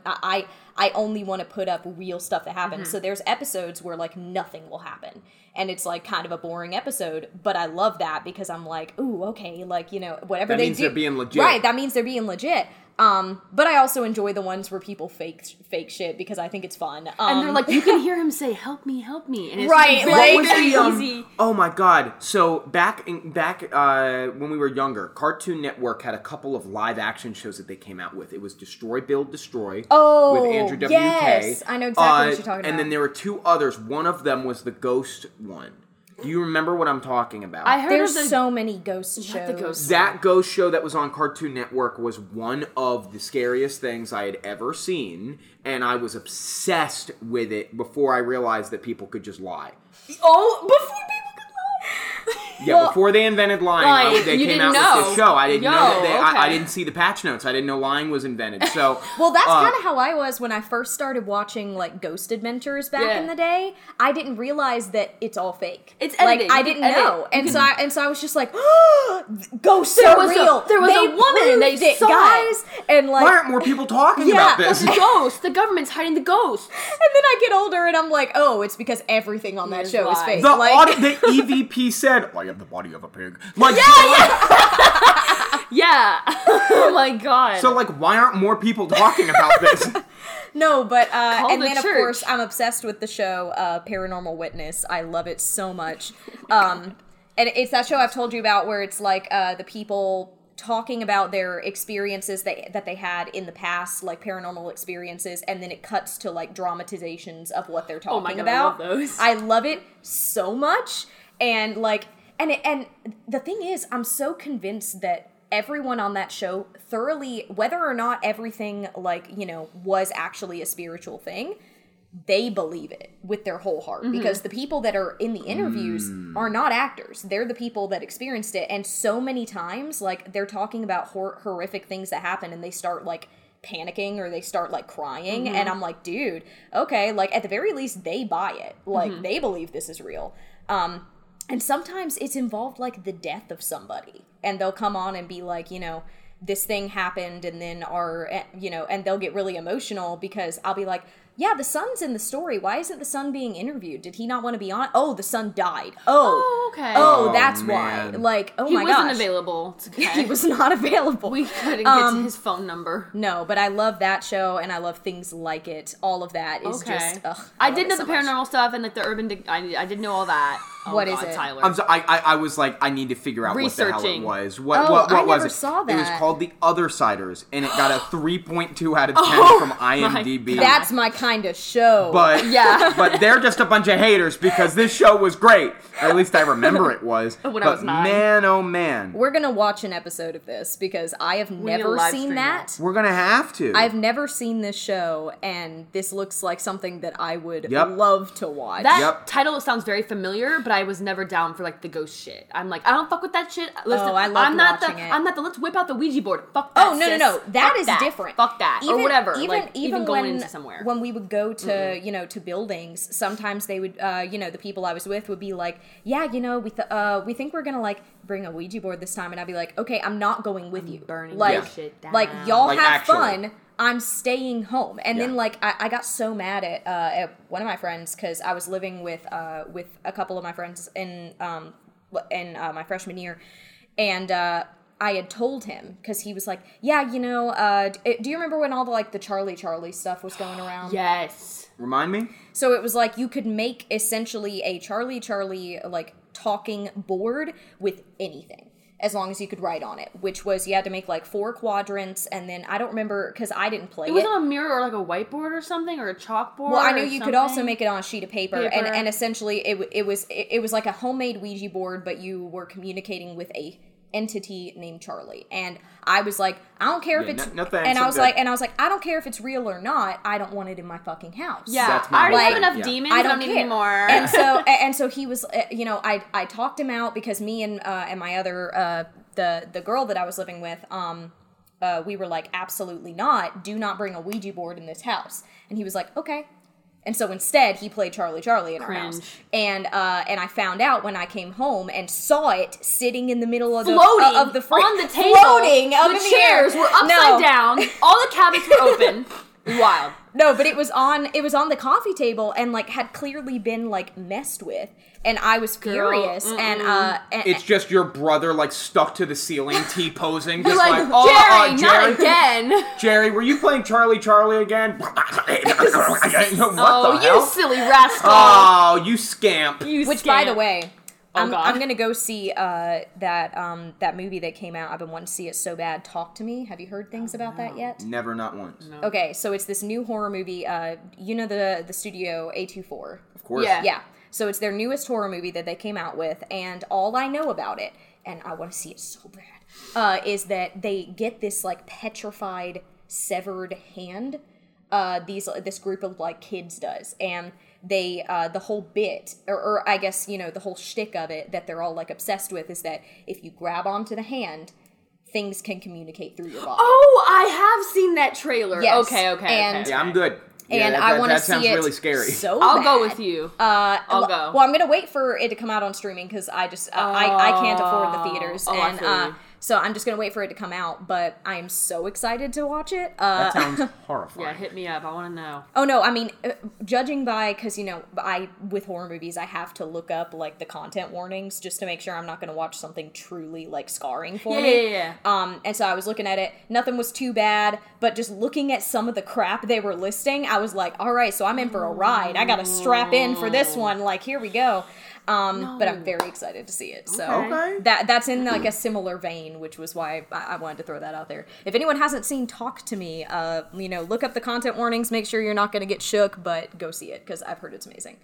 I only want to put up real stuff that happened. Mm-hmm. So there's episodes where, like, nothing will happen. And it's, like, kind of a boring episode. But I love that because I'm like, ooh, okay, like, you know, whatever that they do... That means they're being legit. Right, that means they're being legit. But I also enjoy the ones where people fake shit because I think it's fun. And they're like, you can hear him say, help me. And it's right, very easy. Oh my God. So back when we were younger, Cartoon Network had a couple of live action shows that they came out with. It was Destroy, Build, Destroy with Andrew WK. Yes, I know exactly what you're talking about. And then there were two others. One of them was the ghost one. Do you remember what I'm talking about? I heard there's so many ghost shows. That ghost show that was on Cartoon Network was one of the scariest things I had ever seen, and I was obsessed with it before I realized that people could just lie. Oh, before people could lie. Yeah, before they invented lying, they you came didn't out know. with this show. I didn't know that Okay. I didn't see the patch notes. I didn't know lying was invented. So Well, that's kind of how I was when I first started watching like Ghost Adventures back in the day. I didn't realize that it's all fake. It's like edited. I You didn't can edit. know, You and so I was just like, ghosts are real. There was They a woman and they proved it, saw guys. And like, why aren't more people talking Yeah, about this? The ghost. The government's hiding the ghost. and then I get older and I'm like, oh, it's because everything on that It's show is lies. fake. The like, the EVP said, "I have the body of a pig." Like, Yeah. Oh my god. so like, why aren't more people talking about this? no, but and the then of church. course I'm obsessed with the show Paranormal Witness. I love it so much. And it's that show I've told you about where it's like the people talking about their experiences that they had in the past, like paranormal experiences, and then it cuts to like dramatizations of what they're talking my God, about. I love those. I love it so much, and like, and the thing is, I'm so convinced that everyone on that show thoroughly, whether or not everything like, you know, was actually a spiritual thing, they believe it with their whole heart, because the people that are in the interviews are not actors. They're the people that experienced it. And so many times, like, they're talking about horrific things that happen and they start like panicking or they start like crying. And I'm like, dude, okay, like at the very least they buy it. Like they believe this is real. And sometimes it's involved like the death of somebody, and they'll come on and be like, you know, this thing happened, and then you know, and they'll get really emotional because I'll be like, yeah, the son's in the story. Why isn't the son being interviewed? Did he not want to be on? Oh, the son died. Oh, okay. Oh, Oh, that's man. why. Like, oh he my gosh. wasn't available. It's okay. He was not available. We couldn't get to his phone number. No, but I love that show, and I love things like it. All of that is just, ugh. I love did it know so the much. paranormal stuff and like the urban. I did know all that. Oh, What God, is it? Tyler? I was like, I need to figure out what the hell it Researching. was. Oh, What I was never it? saw It was that. called The Othersiders, and it got a 3.2 out of 10 Oh, from IMDb. That's my kind of show. But Yeah. but they're just a bunch of haters because this show was great. Or at least I remember it was. When I but was 9. man, oh man, We're gonna watch an episode of this because I have need to never live seen stream that. we're gonna have to. I've never seen this show, and this looks like something that I would Yep. love to watch. That Yep. title sounds very familiar, but I was never down for like the ghost shit. I'm like, I don't fuck with that shit. Listen, I loved I'm not watching the. it. I'm not the. Let's whip out the Ouija board. Fuck that. Oh, no, sis. no. That Fuck is that. different. Fuck that, or whatever. Even going when, into somewhere. When we would go to, you know, to buildings, sometimes they would, you know, the people I was with would be like, yeah, you know, we think we're gonna like bring a Ouija board this time, and I'd be like, okay, I'm not going with you. burning like, that shit down. like y'all Like, have actually. fun. I'm staying home. And then Yeah. like I got so mad at one of my friends because I was living with a couple of my friends in my freshman year, and I had told him because he was like, yeah, you know, do you remember when all the like the Charlie stuff was going around? Yes. Remind me. So it was like you could make essentially a Charlie like talking board with anything, as long as you could write on it, which was you had to make like 4 quadrants, and then I don't remember because I didn't play It was on a mirror or like a whiteboard or something or a chalkboard. Well, I knew or you could also something. make it on a sheet of paper. And essentially it was like a homemade Ouija board, but you were communicating with a entity named Charlie. And I was like, I don't care if Yeah, it's no thanks, and I I'm was good. like, I don't care if it's real or not. I don't want it in my fucking house. Yeah, That's I my already whole have thing. enough Yeah. demons. I I don't don't need care. any more. And so he was, you know, I talked him out because me and my other the girl that I was living with, we were like, absolutely not. Do not bring a Ouija board in this house. And he was like, okay. And so instead, he played Charlie in our house. And I found out when I came home and saw it sitting in the middle of floating of the on the table. floating up in The the chairs air. were upside No. down. All the cabinets were open. Wild. No, but it was on the coffee table and like had clearly been like messed with, and I was furious. And It's just your brother like stuck to the ceiling, T-posing, You're just like, like, Jerry, not again. Jerry, were you playing Charlie again? What Oh, the you hell? silly rascal. Oh, you scamp. You which, by scamp. the way, Oh, God. I'm gonna go see that movie that came out. I've been wanting to see it so bad. Talk to Me. Have you heard things about that yet? Never, not once. Okay, so it's this new horror movie. You know the studio A24. Of course. Yeah. Yeah. So it's their newest horror movie that they came out with, and all I know about it, and I want to see it so bad, is that they get this like petrified, severed hand. This group of like kids does, and they the whole bit, or I guess, you know, the whole shtick of it that they're all like obsessed with is that if you grab onto the hand, things can communicate through your body. Oh, I have seen that trailer. Yes. Okay. Yeah, I'm good. And Yeah, I want to see sounds it really scary. so I'll bad. go with you. I'll go. Well, I'm gonna wait for it to come out on streaming because I just I can't afford the theaters, I and feel you. so I'm just gonna wait for it to come out. But I am so excited to watch it. That sounds horrifying. Yeah, hit me up. I want to know. Oh no, I mean, judging by, because, you know, with horror movies I have to look up like the content warnings just to make sure I'm not going to watch something truly like scarring for me. Yeah. And so I was looking at it, nothing was too bad, but just looking at some of the crap they were listing, I was like, all right, so I'm in for a ride. I got to strap in for this one. Like, here we go. But I'm very excited to see it. So Okay. that's in like a similar vein, which was why I wanted to throw that out there. If anyone hasn't seen Talk to Me, you know, look up the content warnings, make sure you're not going to get shook, but go see it because I've heard it's amazing.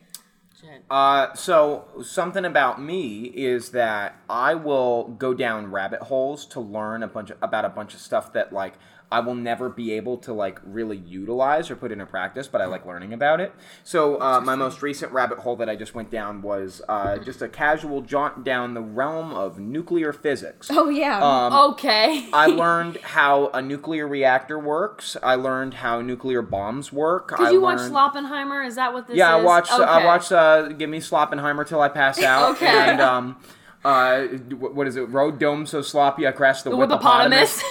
So something about me is that I will go down rabbit holes to learn about a bunch of stuff that like I will never be able to like really utilize or put into practice, but I like learning about it. So my most recent rabbit hole that I just went down was just a casual jaunt down the realm of nuclear physics. Oh yeah. Okay. I learned how a nuclear reactor works. I learned how nuclear bombs work. Did you watch Sloppenheimer? Is that what this is? Yeah, I watched. Okay. I watched. Give me Sloppenheimer till I pass out. Okay. And what is it? Road dome so sloppy I crashed the Whippopotamus.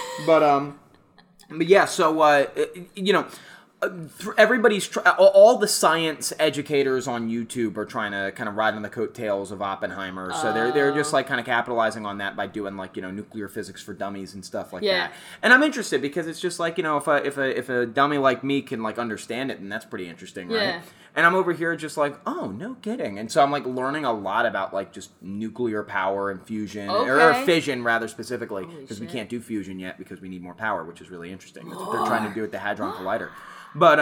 But yeah, so you know, everybody's all the science educators on YouTube are trying to kind of ride on the coattails of Oppenheimer. So they're just like kind of capitalizing on that by doing like, you know, nuclear physics for dummies and stuff like that. And I'm interested because it's just like, you know, if a dummy like me can like understand it, then that's pretty interesting, right? Yeah. And I'm over here just like, oh, no kidding. And so I'm like learning a lot about like just nuclear power and fusion, or fission rather specifically, because we can't do fusion yet because we need more power, which is really interesting. That's what they're trying to do with the Hadron Collider. But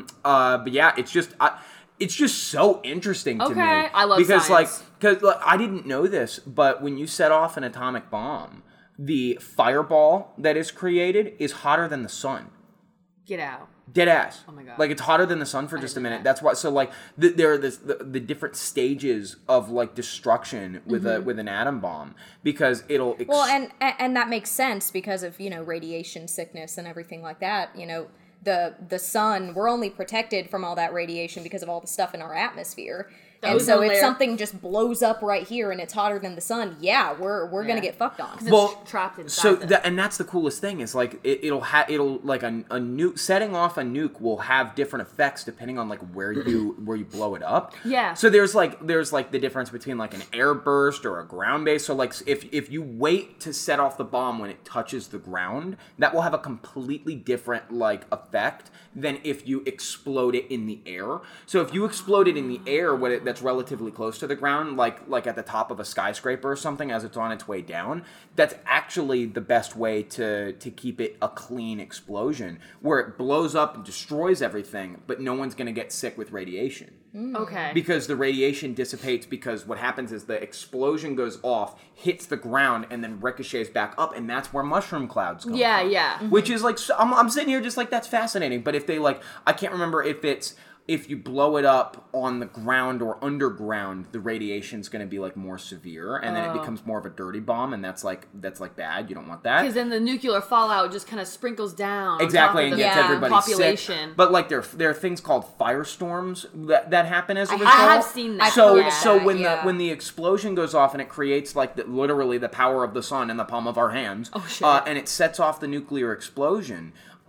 yeah, it's just so interesting to me. I love because science. because I didn't know this, but when you set off an atomic bomb, the fireball that is created is hotter than the sun. Get out. Dead ass. Oh my God. Like it's hotter than the sun for just a minute. That's why. So like there are the different stages of like destruction with with an atom bomb because it'll. Well, and that makes sense because of, you know, radiation sickness and everything like that. You know, the sun, we're only protected from all that radiation because of all the stuff in our atmosphere. And so if something just blows up right here and it's hotter than the sun, we're gonna get fucked on. Well, it's trapped inside. So and that's the coolest thing is like it'll like a nuke, setting off a nuke will have different effects depending on like where you blow it up. Yeah. So there's like the difference between like an air burst or a ground base. So like if you wait to set off the bomb when it touches the ground, that will have a completely different like effect than if you explode it in the air. So if you explode it in the air that's relatively close to the ground, like at the top of a skyscraper or something as it's on its way down, that's actually the best way to keep it a clean explosion, where it blows up and destroys everything, but no one's going to get sick with radiation. Okay. Because the radiation dissipates, because what happens is the explosion goes off, hits the ground, and then ricochets back up, and that's where mushroom clouds come from. Yeah. Which is like, I'm sitting here just like, that's fascinating. But if they like, I can't remember if you blow it up on the ground or underground, the radiation's going to be like more severe, and then it becomes more of a dirty bomb, and that's like bad. You don't want that. Because then the nuclear fallout just kind of sprinkles down. Exactly, on and top of gets the everybody population. sick. But like there are things called firestorms that happen as a result. I have seen that. So when the explosion goes off and it creates like literally the power of the sun in the palm of our hands, and it sets off the nuclear explosion.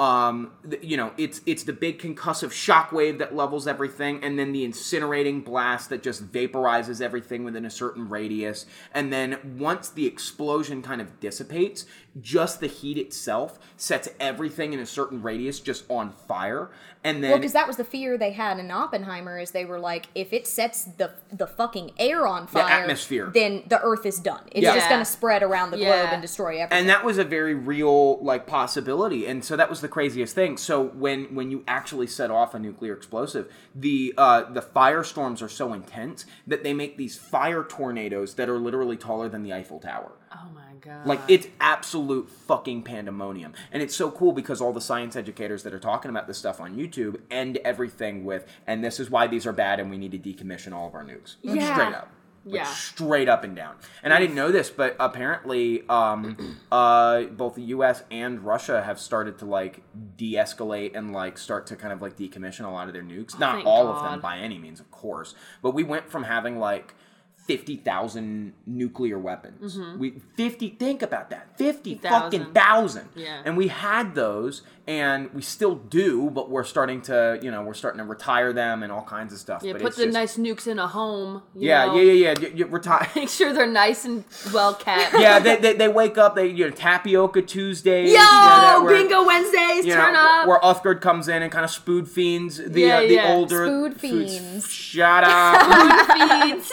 You know, it's the big concussive shockwave that levels everything, and then the incinerating blast that just vaporizes everything within a certain radius. And then once the explosion kind of dissipates, just the heat itself sets everything in a certain radius just on fire. And then, well, because that was the fear they had in Oppenheimer, is they were like, if it sets the fucking air on fire, the atmosphere, then the Earth is done. It's just going to spread around the globe and destroy everything. And that was a very real like possibility. And so that was the craziest thing. So when you actually set off a nuclear explosive, the firestorms are so intense that they make these fire tornadoes that are literally taller than the Eiffel Tower. Oh my god. Like, it's absolute fucking pandemonium. And it's so cool because all the science educators that are talking about this stuff on YouTube end everything with, and this is why these are bad and we need to decommission all of our nukes. Yeah. Straight up. Like, Yeah. straight up and down. And I didn't know this, but apparently both the U.S. and Russia have started to, like, de-escalate and, like, start to kind of, like, decommission a lot of their nukes. Not thank all of God. them by any means, of course. But we went from having, like, 50,000 nuclear weapons. Think about that. 50,000. Yeah. And we had those, and we still do, but we're starting to retire them and all kinds of stuff. Yeah, but put it's the just, nice nukes in a home. Yeah. You retire. Make sure they're nice and well kept. Yeah, they wake up. Tapioca Tuesdays. Yo, Bingo Wednesdays, turn up. Where Uthgard comes in and kind of spood fiends the older Spood fiends. Shut up. Feeds.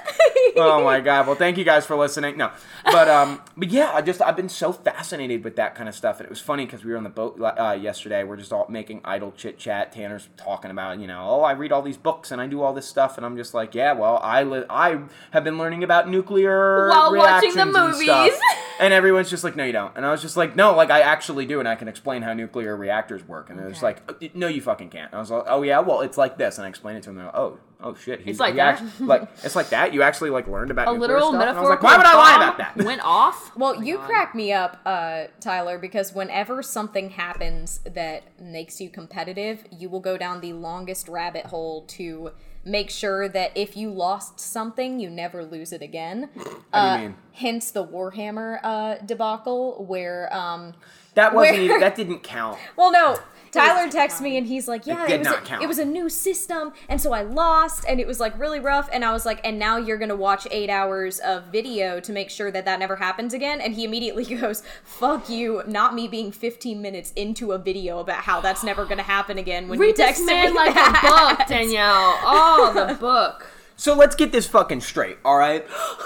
Oh my god. Well, thank you guys for listening. No. But yeah, I've been so fascinated with that kind of stuff. And it was funny because we were on the boat yesterday. We're just all making idle chit chat. Tanner's talking about, I read all these books and I do all this stuff, and I'm just like, yeah, well, I have been learning about nuclear While watching reactions the and movies. stuff. And everyone's just like, no, you don't. And I was just like, no, like I actually do, and I can explain how nuclear reactors work. And it was like, no, you fucking can't. And I was like, oh yeah, well, it's like this. And I explained it to him. And they're like, oh shit, It's like that? It's like that. You actually like learned about A nuclear literal stuff? And I was metaphorical like, why would I lie bomb about that? went off? Well, you crack me up, Tyler, because whenever something happens that makes you competitive, you will go down the longest rabbit hole to make sure that if you lost something, you never lose it again. What do you mean? Hence the Warhammer debacle, where That wasn't even, that didn't count. well, no. Tyler texts me and he's like, yeah, did not count. it was a new system, and so I lost, and it was like really rough, and I was like, and now you're gonna watch 8 hours of video to make sure that never happens again, and he immediately goes, fuck you, not me being 15 minutes into a video about how that's never gonna happen again when you Read text this man me like that. a book, Danielle. Oh, the book. So let's get this fucking straight, all right?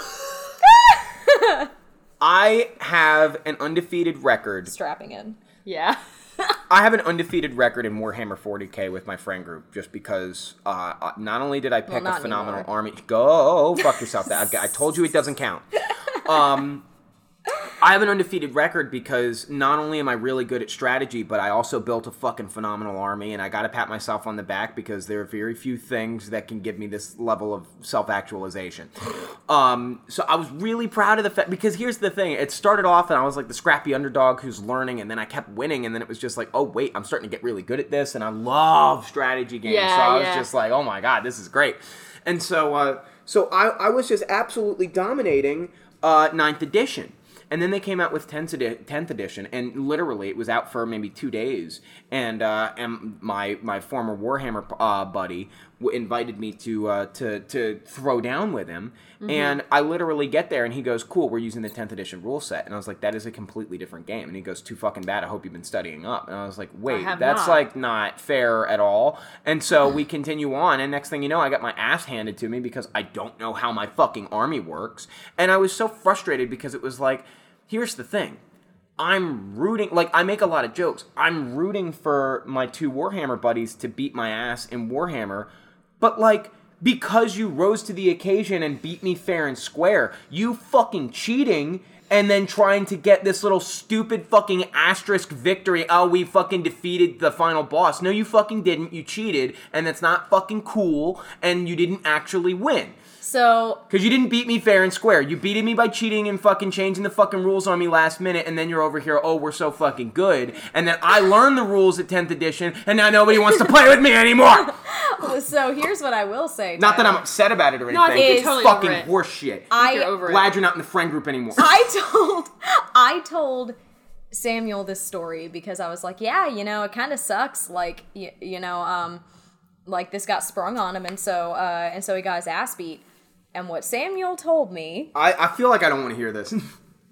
I have an undefeated record. Strapping in. Yeah. I have an undefeated record in Warhammer 40k with my friend group, just because not only did I pick a not phenomenal anymore. army. Go fuck yourself. I told you it doesn't count. I have an undefeated record because not only am I really good at strategy, but I also built a fucking phenomenal army, and I gotta pat myself on the back because there are very few things that can give me this level of self-actualization. So I was really proud of the fact, because here's the thing, it started off and I was like the scrappy underdog who's learning, and then I kept winning, and then it was just like, oh wait, I'm starting to get really good at this, and I love strategy games, Yeah, so I was yeah. just like, oh my god, this is great. And so I was just absolutely dominating 9th edition. And then they came out with 10th edition, and literally it was out for maybe 2 days. And my former Warhammer buddy invited me to throw down with him. Mm-hmm. And I literally get there, and he goes, "Cool, we're using the 10th edition rule set." And I was like, "That is a completely different game." And he goes, "Too fucking bad. I hope you've been studying up." And I was like, "Wait, that's not. like not fair at all." And so we continue on, and next thing you know, I got my ass handed to me because I don't know how my fucking army works. And I was so frustrated because it was like, here's the thing. I'm rooting, like, I make a lot of jokes. I'm rooting for my 2 Warhammer buddies to beat my ass in Warhammer, but, like, because you rose to the occasion and beat me fair and square, you fucking cheating and then trying to get this little stupid fucking asterisk victory. Oh, we fucking defeated the final boss. No, you fucking didn't. You cheated, and that's not fucking cool, and you didn't actually win. So, Because you didn't beat me fair and square. You beated me by cheating and fucking changing the fucking rules on me last minute, and then you're over here, oh, we're so fucking good. And then I learned the rules at 10th edition, and now nobody wants to play with me anymore. so here's what I will say. Not that I'm Tyler. upset about it or anything. No, I think you're It's totally fucking over it. horse shit. You're over it. Glad you're not in the friend group anymore. I told Samuel this story because I was like, yeah, it kind of sucks. Like, like this got sprung on him, and so he got his ass beat. And what Samuel told me, I feel like I don't want to hear this.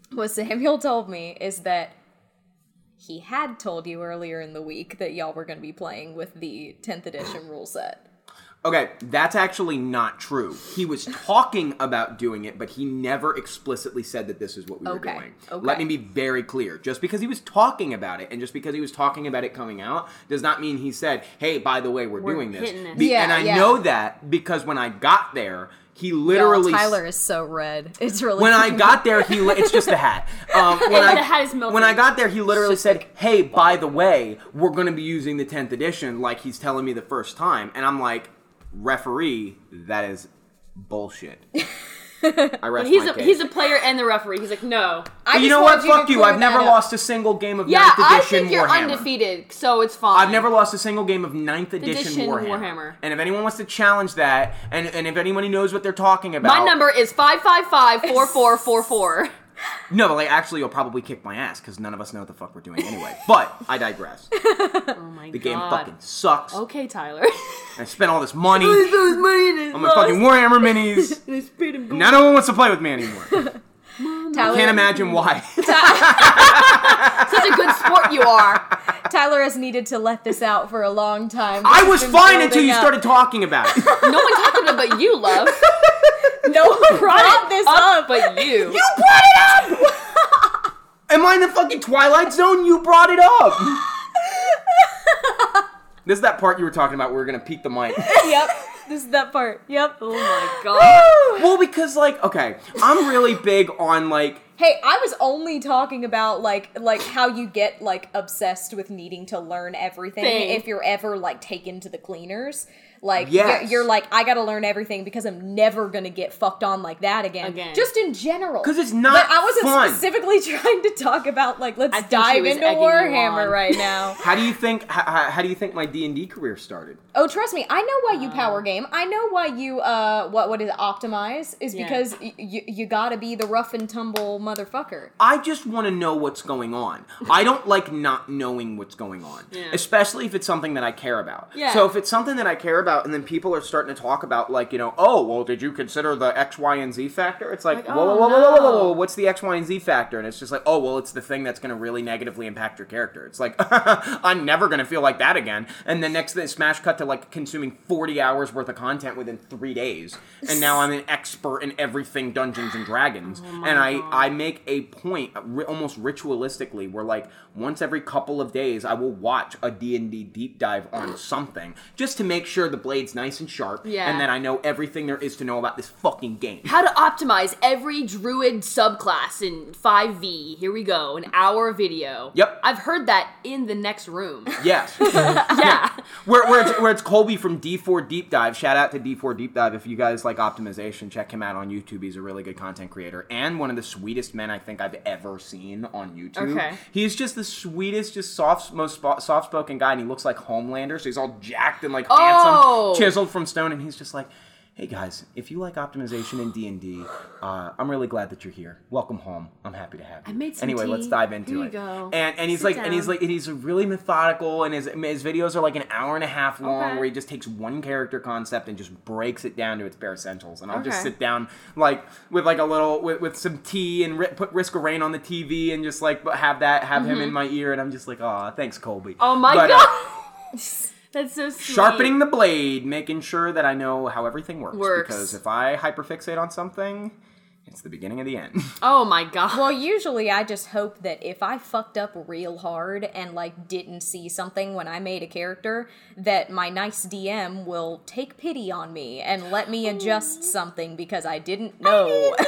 Is that he had told you earlier in the week that y'all were going to be playing with the 10th edition rule set. Okay, that's actually not true. He was talking about doing it, but he never explicitly said that this is what we were doing. Okay. Let me be very clear. Just because he was talking about it, and just because he was talking about it coming out, does not mean he said, hey, by the way, we're doing this. hitting this. Yeah, And I yeah. know that because when I got there, He literally... Tyler is so red. It's really... When I got there, it's just the hat. The hat is melting. When I got there, he literally said, hey, by the way, we're going to be using the 10th edition like he's telling me the first time. And I'm like, referee, that is bullshit. I rest my case. He's a player and the referee. He's like, no. You know what? Fuck you. I've never lost a single game of 9th edition Warhammer. I think you're undefeated, so it's fine. I've never lost a single game of 9th edition Warhammer. And if anyone wants to challenge that, and if anybody knows what they're talking about... My number is 555-4444. No, but like, actually, you'll probably kick my ass, because none of us know what the fuck we're doing anyway. But, I digress. Oh my god. The game fucking sucks. Okay, Tyler. I spent all this money on my fucking Warhammer minis. And now no one wants to play with me anymore. I can't imagine why. Such a good sport you are. Tyler has needed to let this out for a long time. I was fine until you started talking about it. No one talked about it but you, love. No one brought this up but you. You brought it up! Am I in the fucking Twilight Zone? You brought it up! This is that part you were talking about where we're gonna peek the mic. Yep. This is that part. Yep. Oh my god. Well, because, like, okay, I'm really big on, like... Hey, I was only talking about, like how you get, like, obsessed with needing to learn everything if you're ever, like, taken to the cleaners. Like, yes. you're like, I gotta learn everything because I'm never gonna get fucked on like that again. Just in general. Because it's not But I wasn't fun. specifically trying to talk about, like, let's dive into Warhammer right now. How do you think my D&D career started? Oh, trust me, I know why you power game. I know why you, what is it, optimize? Is because you gotta be the rough and tumble motherfucker. I just want to know what's going on. I don't like not knowing what's going on. Especially if it's something that I care about. So if it's something that I care about, and then people are starting to talk about, like, you know, oh, well, did you consider the X, Y, and Z factor? It's like, whoa, what's the X, Y, and Z factor? And it's just like, oh, well, it's the thing that's going to really negatively impact your character. It's like, I'm never going to feel like that again. And then next thing, smash cut to, like, consuming 40 hours worth of content within 3 days. And now I'm an expert in everything Dungeons and Dragons. And I make a point, almost ritualistically, where, like, once every couple of days, I will watch a D&D deep dive on something, just to make sure the blade's nice and sharp, and that I know everything there is to know about this fucking game. How to optimize every druid subclass in 5e. Here we go. An hour video. Yep. I've heard that in the next room. Yes. Yeah. Where it's Colby from D4 Deep Dive. Shout out to D4 Deep Dive. If you guys like optimization, check him out on YouTube. He's a really good content creator. And one of the sweetest men I think I've ever seen on YouTube. Okay. He's just the sweetest, just most soft-spoken guy, and he looks like Homelander, so he's all jacked and, like, handsome, chiseled from stone, and he's just like, hey guys, if you like optimization in D&D, I'm really glad that you're here. Welcome home. I'm happy to have you. I made some anyway, tea. let's dive into Here it. you go. And he's Sit like, and he's really methodical, and his videos are like an hour and a half long, where he just takes one character concept and just breaks it down to its bare essentials. And I'll just sit down, like, with like a little with some tea and put Risk of Rain on the TV and just like have him in my ear, and I'm just like, oh, thanks, Colby. Oh my god. That's so sweet. Sharpening the blade, making sure that I know how everything works. Because if I hyperfixate on something, it's the beginning of the end. Oh my god. Well, usually I just hope that if I fucked up real hard and, like, didn't see something when I made a character, that my nice DM will take pity on me and let me adjust something because I didn't know.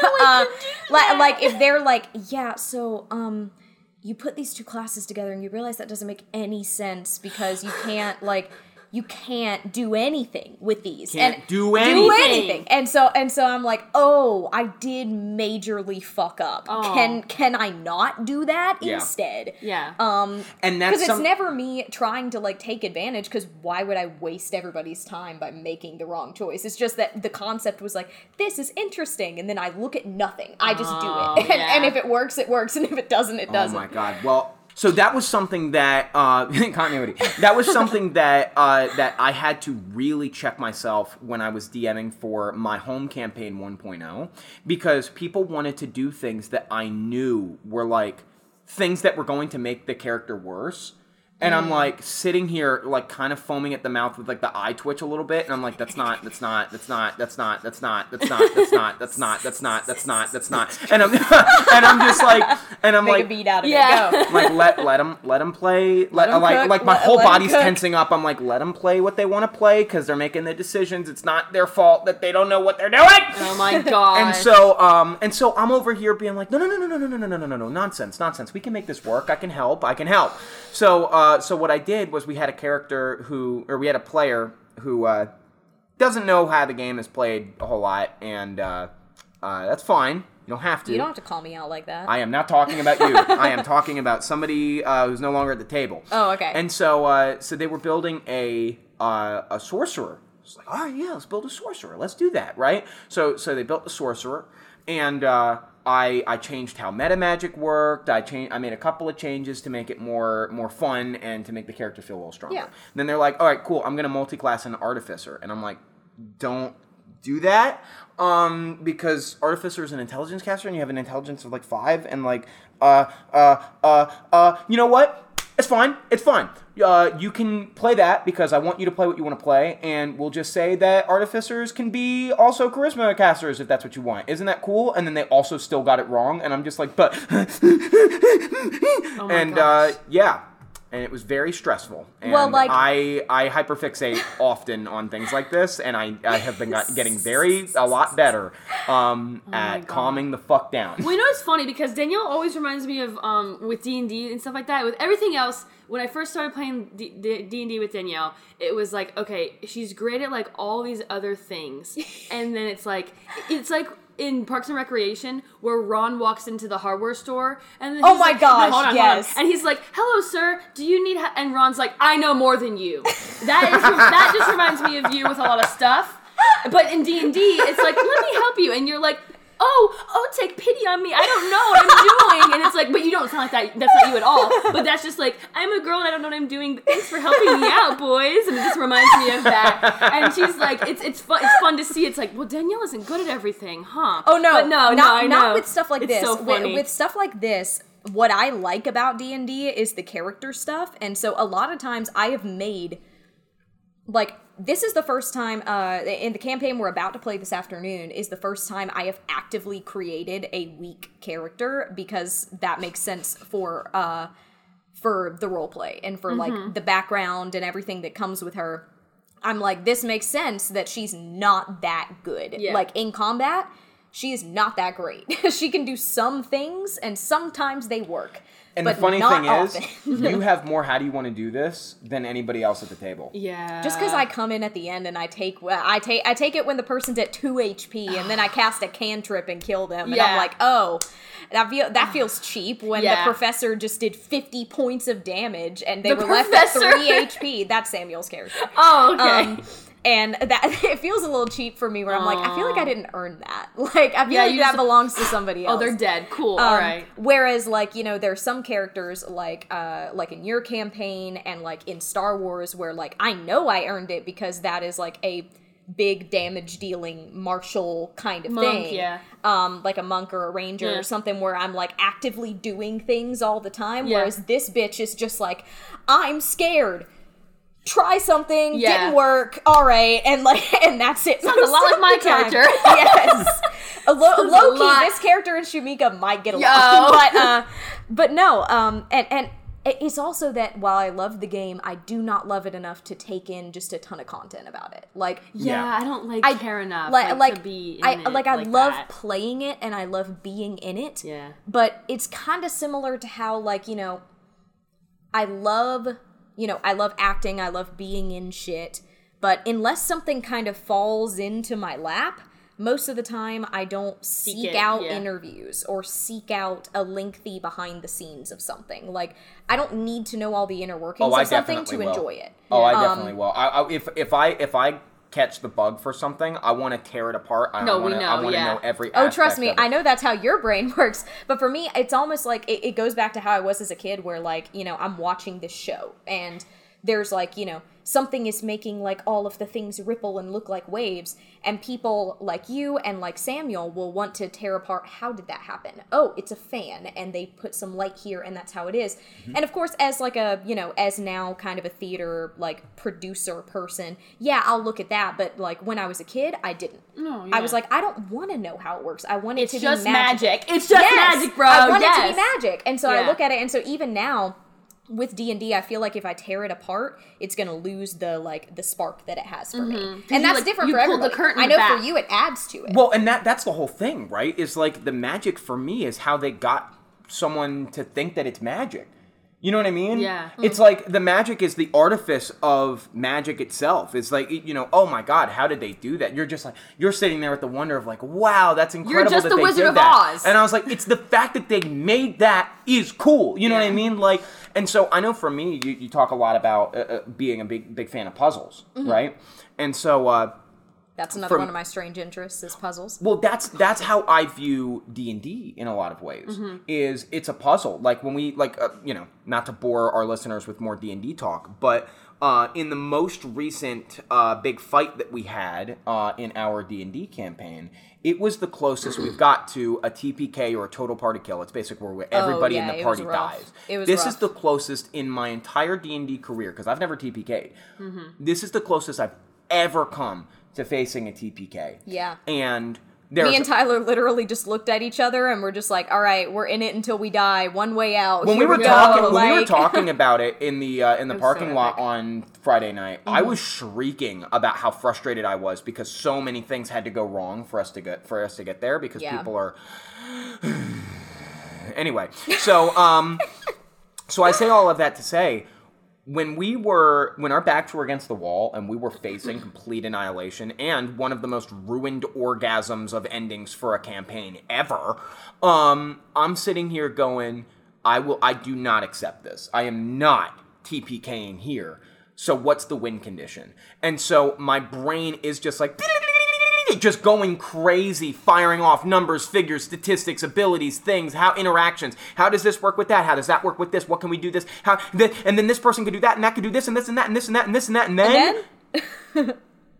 Like, if they're like, yeah, so, you put these two classes together and you realize that doesn't make any sense because you can't, like, you can't do anything with these. Can't do anything. And so I'm like, oh, I did majorly fuck up. Oh. Can I not do that instead? Yeah. And that's because it's never me trying to, like, take advantage, because why would I waste everybody's time by making the wrong choice? It's just that the concept was like, this is interesting, and then I look at nothing. I just do it. And if it works, it works, and if it doesn't, it doesn't. Oh my god. Well, so that was something that continuity. That was something that that I had to really check myself when I was DMing for my home campaign 1.0, because people wanted to do things that I knew were, like, things that were going to make the character worse. And I'm like sitting here like kind of foaming at the mouth with like the eye twitch a little bit, and I'm like, that's not, and I'm just like, and I'm Make like, a beat out of it. Go. like let them play. Let 'em cook, like my whole let 'em body's cook. tensing up. I'm like, let them play what they want to play because they're making the decisions. It's not their fault that they don't know what they're doing. Oh my god. And so I'm over here being like, no, nonsense. We can make this work. I can help. So what I did was we had a player who doesn't know how the game is played a whole lot, and that's fine. You don't have to. You don't have to call me out like that. I am not talking about you. I am talking about somebody who's no longer at the table. Oh, okay. And so they were building a sorcerer. It's like, all right, yeah, let's build a sorcerer. Let's do that, right? So they built the sorcerer, and I changed how meta magic worked. I made a couple of changes to make it more fun and to make the character feel a little stronger. Yeah. And then they're like, all right, cool, I'm going to multi-class an artificer. And I'm like, don't do that, because artificer is an intelligence caster and you have an intelligence of like 5, and like, you know what? It's fine. You can play that because I want you to play what you want to play, and we'll just say that artificers can be also charisma casters if that's what you want. Isn't that cool? And then they also still got it wrong, and I'm just like, but... Oh my gosh. Yeah. And it was very stressful. And Well, like- I hyperfixate often on things like this, and I have been getting a lot better at calming the fuck down. Well, you know, it's funny because Danielle always reminds me of with D&D and stuff like that. With everything else, when I first started playing D&D with Danielle, it was like, okay, she's great at like all these other things, and then it's like in Parks and Recreation where Ron walks into the hardware store and then Oh he's my like, gosh, hold on. yes. And he's like, hello sir, do you need and Ron's like, I know more than you. That just reminds me of you with a lot of stuff. But in D&D it's like, let me help you, and you're like, oh, take pity on me. I don't know what I'm doing. And it's like, but you don't sound like that. That's not you at all. But that's just like, I'm a girl and I don't know what I'm doing. But thanks for helping me out, boys. And it just reminds me of that. And she's like, it's fun to see. It's like, well, Danielle isn't good at everything, huh? Oh no, but I know. not with stuff like It's this. so funny. With stuff like this, what I like about D&D is the character stuff, and so a lot of times I have made, like, this is the first time in the campaign we're about to play this afternoon is the first time I have actively created a weak character, because that makes sense for the roleplay and for like the background and everything that comes with her. I'm like, this makes sense that she's not that good. Yeah. Like, in combat, she is not that great. She can do some things, and sometimes they work. And but the funny not thing often. is, you have more how do you want to do this than anybody else at the table. Yeah. Just because I come in at the end and I take it when the person's at 2 HP, and then I cast a cantrip and kill them, and I'm Yeah. like, oh, that feels cheap when Yeah. the professor just did 50 points of damage and they The were left at professor? 3 HP. That's Samuel's character. Oh, okay. And that it feels a little cheap for me, where I'm like, I feel like I didn't earn that. Like, I feel Yeah, like you that just- belongs to somebody else. Oh, they're dead. Cool. All right. Whereas, like, you know, there are some characters like in your campaign and like in Star Wars where like I know I earned it because that is like a big damage dealing martial kind of Monk, thing. yeah. Like a monk or a ranger Yeah. or something where I'm like actively doing things all the time. Yeah. Whereas this bitch is just like, I'm scared. Try something, Yeah. didn't work, all right, and that's it. Sounds a lot like my character. Yes. Low a key, lot. this character and Shumika might get along, Yo. but no, and it's also that while I love the game, I do not love it enough to take in just a ton of content about it. Like, Yeah, Yeah. I don't like care enough to be in I it love that. playing it and I love being in it. Yeah. But it's kind of similar to how, like, you know, I love acting, I love being in shit, but unless something kind of falls into my lap, most of the time I don't seek out interviews or seek out a lengthy behind the scenes of something. Like, I don't need to know all the inner workings of something to enjoy it. Oh, I definitely will. If I catch the bug for something, I want to tear it apart. I want to know every aspect Oh, trust me, of it. I know that's how your brain works. But for me, it's almost like it goes back to how I was as a kid, where, like, you know, I'm watching this show and there's like, something is making like all of the things ripple and look like waves, and people like you and like Samuel will want to tear apart, how did that happen? Oh, it's a fan and they put some light here and that's how it is. Mm-hmm. And of course, as like a, as now kind of a theater like producer person, yeah, I'll look at that, but like when I was a kid, I didn't. No, yeah. I was like, I don't want to know how it works. I want it to be just magic. It's just magic, bro. I want it to be magic. And so I Yeah. look at it, and so even now with D&D, I feel like if I tear it apart, it's going to lose the spark that it has for me. And that's different for everybody. I know for you it adds to it. Well, and that's the whole thing, right? Is like the magic for me is how they got someone to think that it's magic. You know what I mean? Yeah. It's like the magic is the artifice of magic itself. It's like, oh my God, how did they do that? You're just like, you're sitting there with the wonder of like, wow, that's incredible. You're just that the they Wizard did of that. Oz. And I was like, it's the fact that they made that is cool. You know what I mean? Like, and so I know for me, you talk a lot about being a big fan of puzzles, right? And so, that's another one of my strange interests is puzzles. well, that's how I view D&D in a lot of ways. Is it's a puzzle. Like when we not to bore our listeners with more D&D talk, but in the most recent big fight that we had in our D&D campaign, it was the closest we've got to a TPK or a total party kill. It's basically where everybody in the party dies. This is the closest in my entire D&D career, because I've never TPK'd. This is the closest I've ever come to facing a TPK. Yeah. And me and Tyler literally just looked at each other and we're just like, all right, we're in it until we die. One way out. When we were talking about it in the parking lot on Friday night, I was shrieking about how frustrated I was because so many things had to go wrong for us to get there because people are anyway. So so I say all of that to say, when our backs were against the wall and we were facing complete annihilation and one of the most ruined orgasms of endings for a campaign ever, I'm sitting here going, I do not accept this. I am not TPKing here. So what's the win condition? And so my brain is just like just going crazy, firing off numbers, figures, statistics, abilities, things, how interactions. How does this work with that? How does that work with this? What can we do this? And then this person could do that, and that could do this, and this, and that, and this, and that, and this, and that, and then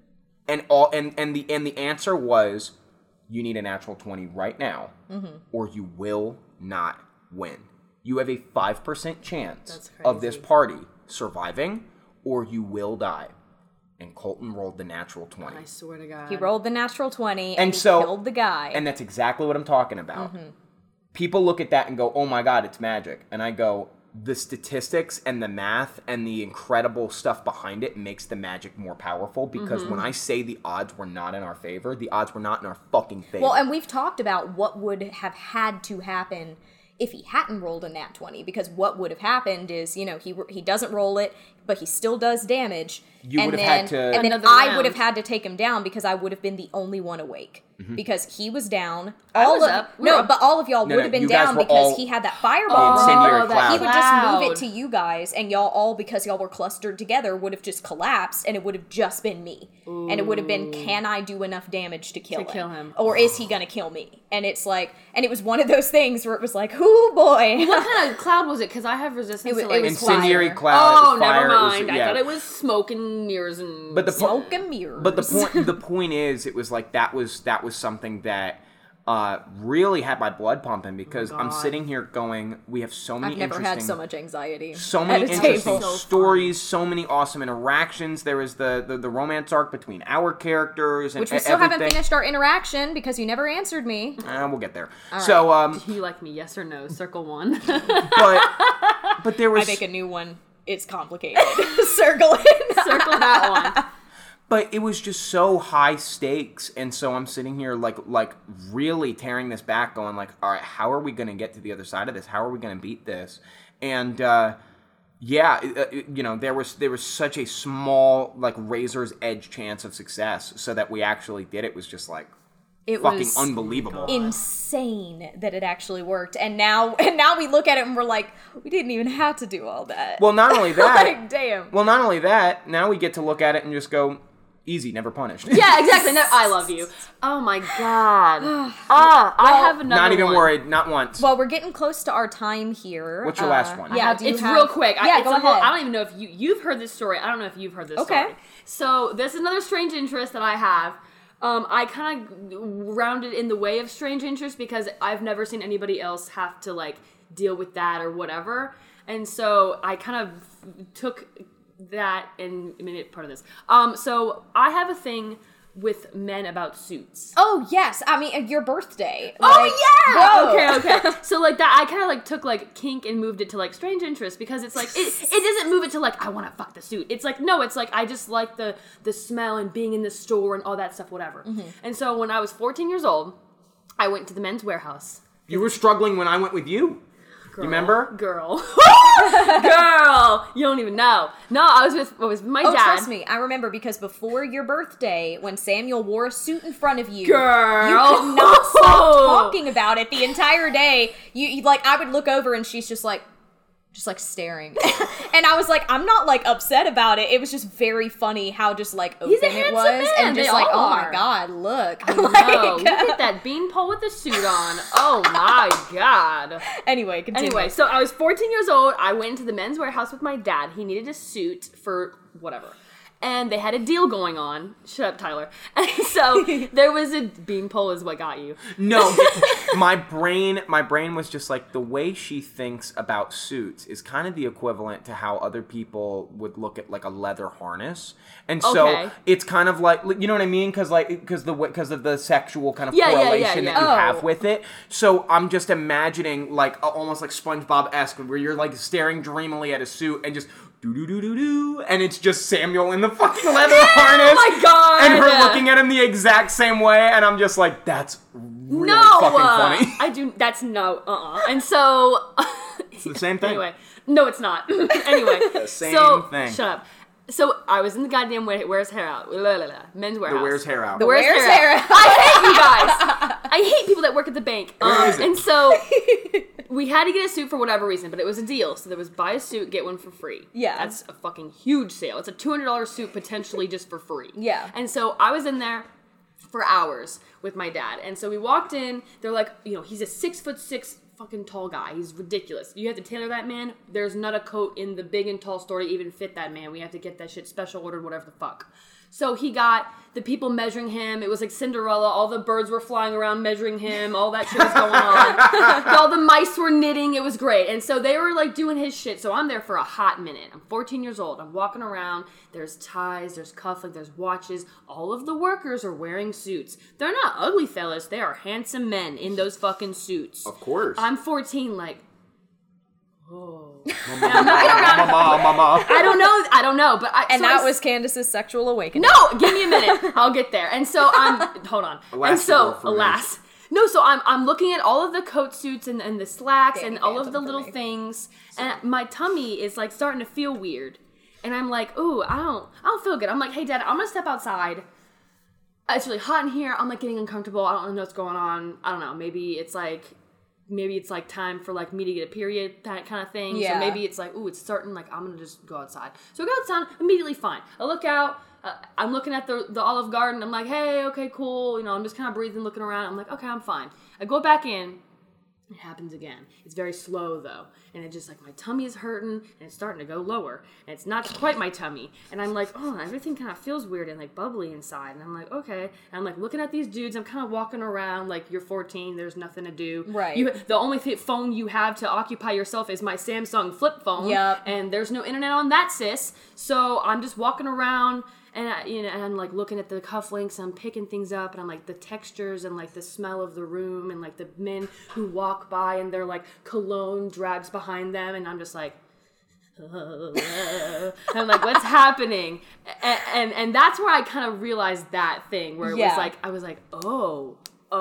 and the answer was, you need a natural 20 right now, or you will not win. You have a 5% chance of this party surviving, or you will die. And Colton rolled the natural 20. I swear to God. He rolled the natural 20 and he killed the guy. And that's exactly what I'm talking about. People look at that and go, oh my God, it's magic. And I go, the statistics and the math and the incredible stuff behind it makes the magic more powerful, because when I say the odds were not in our favor, the odds were not in our fucking favor. Well, and we've talked about what would have had to happen if he hadn't rolled a nat 20, because what would have happened is, he doesn't roll it, but he still does damage. And then I would have had to take him down because I would have been the only one awake. Because he was down. I was up. But all of y'all would have been down because he had that fireball. He would just move it to you guys, and y'all all, because y'all were clustered together, would have just collapsed, and it would have just been me. Ooh. And it would have been, can I do enough damage to kill him? Or is he gonna kill me? And it's like, and it was one of those things where it was like, oh boy. What kind of cloud was it? Because I have resistance to like incendiary cloud. Oh, never mind. I thought it was smoke and mirrors and smoke and mirrors. But the point is, it was like that was something that really had my blood pumping, because I'm sitting here going, we have so many I've never had so much anxiety. So many interesting stories, so many awesome interactions. There was the romance arc between our characters, and which we still haven't finished our interaction because you never answered me. We'll get there. So, do you like me? Yes or no? Circle one. but there was. I make a new one. It's complicated. Circle it. Circle that one. But it was just so high stakes, and so I'm sitting here like really tearing this back, going like, all right, how are we going to get to the other side of this? How are we going to beat this? And there was such a small, like, razor's edge chance of success, so that we actually did it was just like fucking unbelievable, insane that it actually worked. And now we look at it and we're like, we didn't even have to do all that. Well, not only that, like, damn. Well, not only that, now we get to look at it and just go, Easy, never punished. Yeah, exactly. No, I love you. Oh my god. I have another Not even one. worried, not once. Well, we're getting close to our time here. What's your last one? Yeah, do you It's have- real quick. Yeah, It's go a little- ahead. I don't even know if you've heard this story. I don't know if you've heard this Okay. story. So this is another strange interest that I have. I kind of rounded in the way of strange interest because I've never seen anybody else have to like deal with that or whatever. And so I kind of took that and made it part of this. So I have a thing with men about suits. Oh yes, I mean your birthday. Oh Like, yeah. bro. Okay. So like that, I kind of like took like kink and moved it to like strange interest because it's like it doesn't move it to like I want to fuck the suit. It's like no, it's like I just like the smell and being in the store and all that stuff, whatever. And so when I was 14 years old, I went to the Men's Warehouse. You were struggling when I went with you. You remember? Girl, you don't even know. No, I was with my Oh, dad. trust me, I remember because before your birthday, when Samuel wore a suit in front of you, Girl. you could not stop talking about it the entire day. You like, I would look over and she's just like staring, and I was like, I'm not like upset about it. It was just very funny how just like open He's a it handsome was, man. and just They like, all oh my are. god, look. No, look at that beanpole with the suit on. Oh my god. Anyway, continue. Anyway, so I was 14 years old. I went into the Men's Warehouse with my dad. He needed a suit for whatever. And they had a deal going on. Shut up, Tyler. And so there was a beanpole is what got you. No, my brain was just like the way she thinks about suits is kind of the equivalent to how other people would look at like a leather harness, and so Okay. it's kind of like you know what I mean because of the sexual kind of Yeah, correlation yeah. that you Oh. have with it. So I'm just imagining like almost like SpongeBob-esque where you're like staring dreamily at a suit and just. Do, and it's just Samuel in the fucking leather harness. Oh my god! And her looking at him the exact same way, and I'm just like, that's really fucking funny. I do. That's no. And so It's the same thing. anyway, no, it's not. Anyway, The same so, thing. Shut up. So I was in the goddamn Where's Hair Out? Men's Warehouse. The Where's Hair Out. The Where's Where's Hair Hair Out. I hate you guys. I hate people that work at the bank. Where is it? And so we had to get a suit for whatever reason, but it was a deal. So there was buy a suit, get one for free. Yeah. That's a fucking huge sale. It's a $200 suit potentially just for free. Yeah. And so I was in there for hours with my dad. And so we walked in. They're like, he's a 6'6" fucking tall guy. He's ridiculous. You have to tailor that man. There's not a coat in the big and tall store to even fit that man. We have to get that shit special ordered, whatever the fuck. So he got the people measuring him. It was like Cinderella. All the birds were flying around measuring him. All that shit was going on. All the mice were knitting. It was great. And so they were like doing his shit. So I'm there for a hot minute. I'm 14 years old. I'm walking around. There's ties. There's cufflinks. There's watches. All of the workers are wearing suits. They're not ugly fellas. They are handsome men in those fucking suits. Of course. I'm 14 like... Oh. Mama. I don't know, but that was Candace's sexual awakening. No, give me a minute. I'll get there. And so hold on. And so, Elastigirl for No, so I'm looking at all of the coat suits and the slacks Danny and all of Phantom the for little me. things, and my tummy is like starting to feel weird. And I'm like, ooh, I don't feel good. I'm like, hey, Dad, I'm gonna step outside. It's really hot in here. I'm like getting uncomfortable. I don't know what's going on. I don't know. Maybe it's like time for like me to get a period, that kind of thing. Yeah. So maybe it's like, ooh, it's starting. Like I'm gonna just go outside. So I go outside, immediately fine. I look out. I'm looking at the Olive Garden. I'm like, hey, okay, cool. I'm just kind of breathing, looking around. I'm like, okay, I'm fine. I go back in. It happens again. It's very slow though, and it just like my tummy is hurting and it's starting to go lower, and it's not quite my tummy, and I'm like, oh, everything kind of feels weird and like bubbly inside, and I'm like, okay, and I'm like looking at these dudes. I'm kind of walking around like you're 14. There's nothing to do. Right. The only phone you have to occupy yourself is my Samsung flip phone. Yep. And there's no internet on that, sis. So I'm just walking around. And and I'm like looking at the cufflinks, and I'm picking things up, and I'm like the textures and like the smell of the room, and like the men who walk by and their like cologne drags behind them, and I'm just like, I'm like, what's happening? And that's where I kind of realized that thing where it was like, I was like, oh.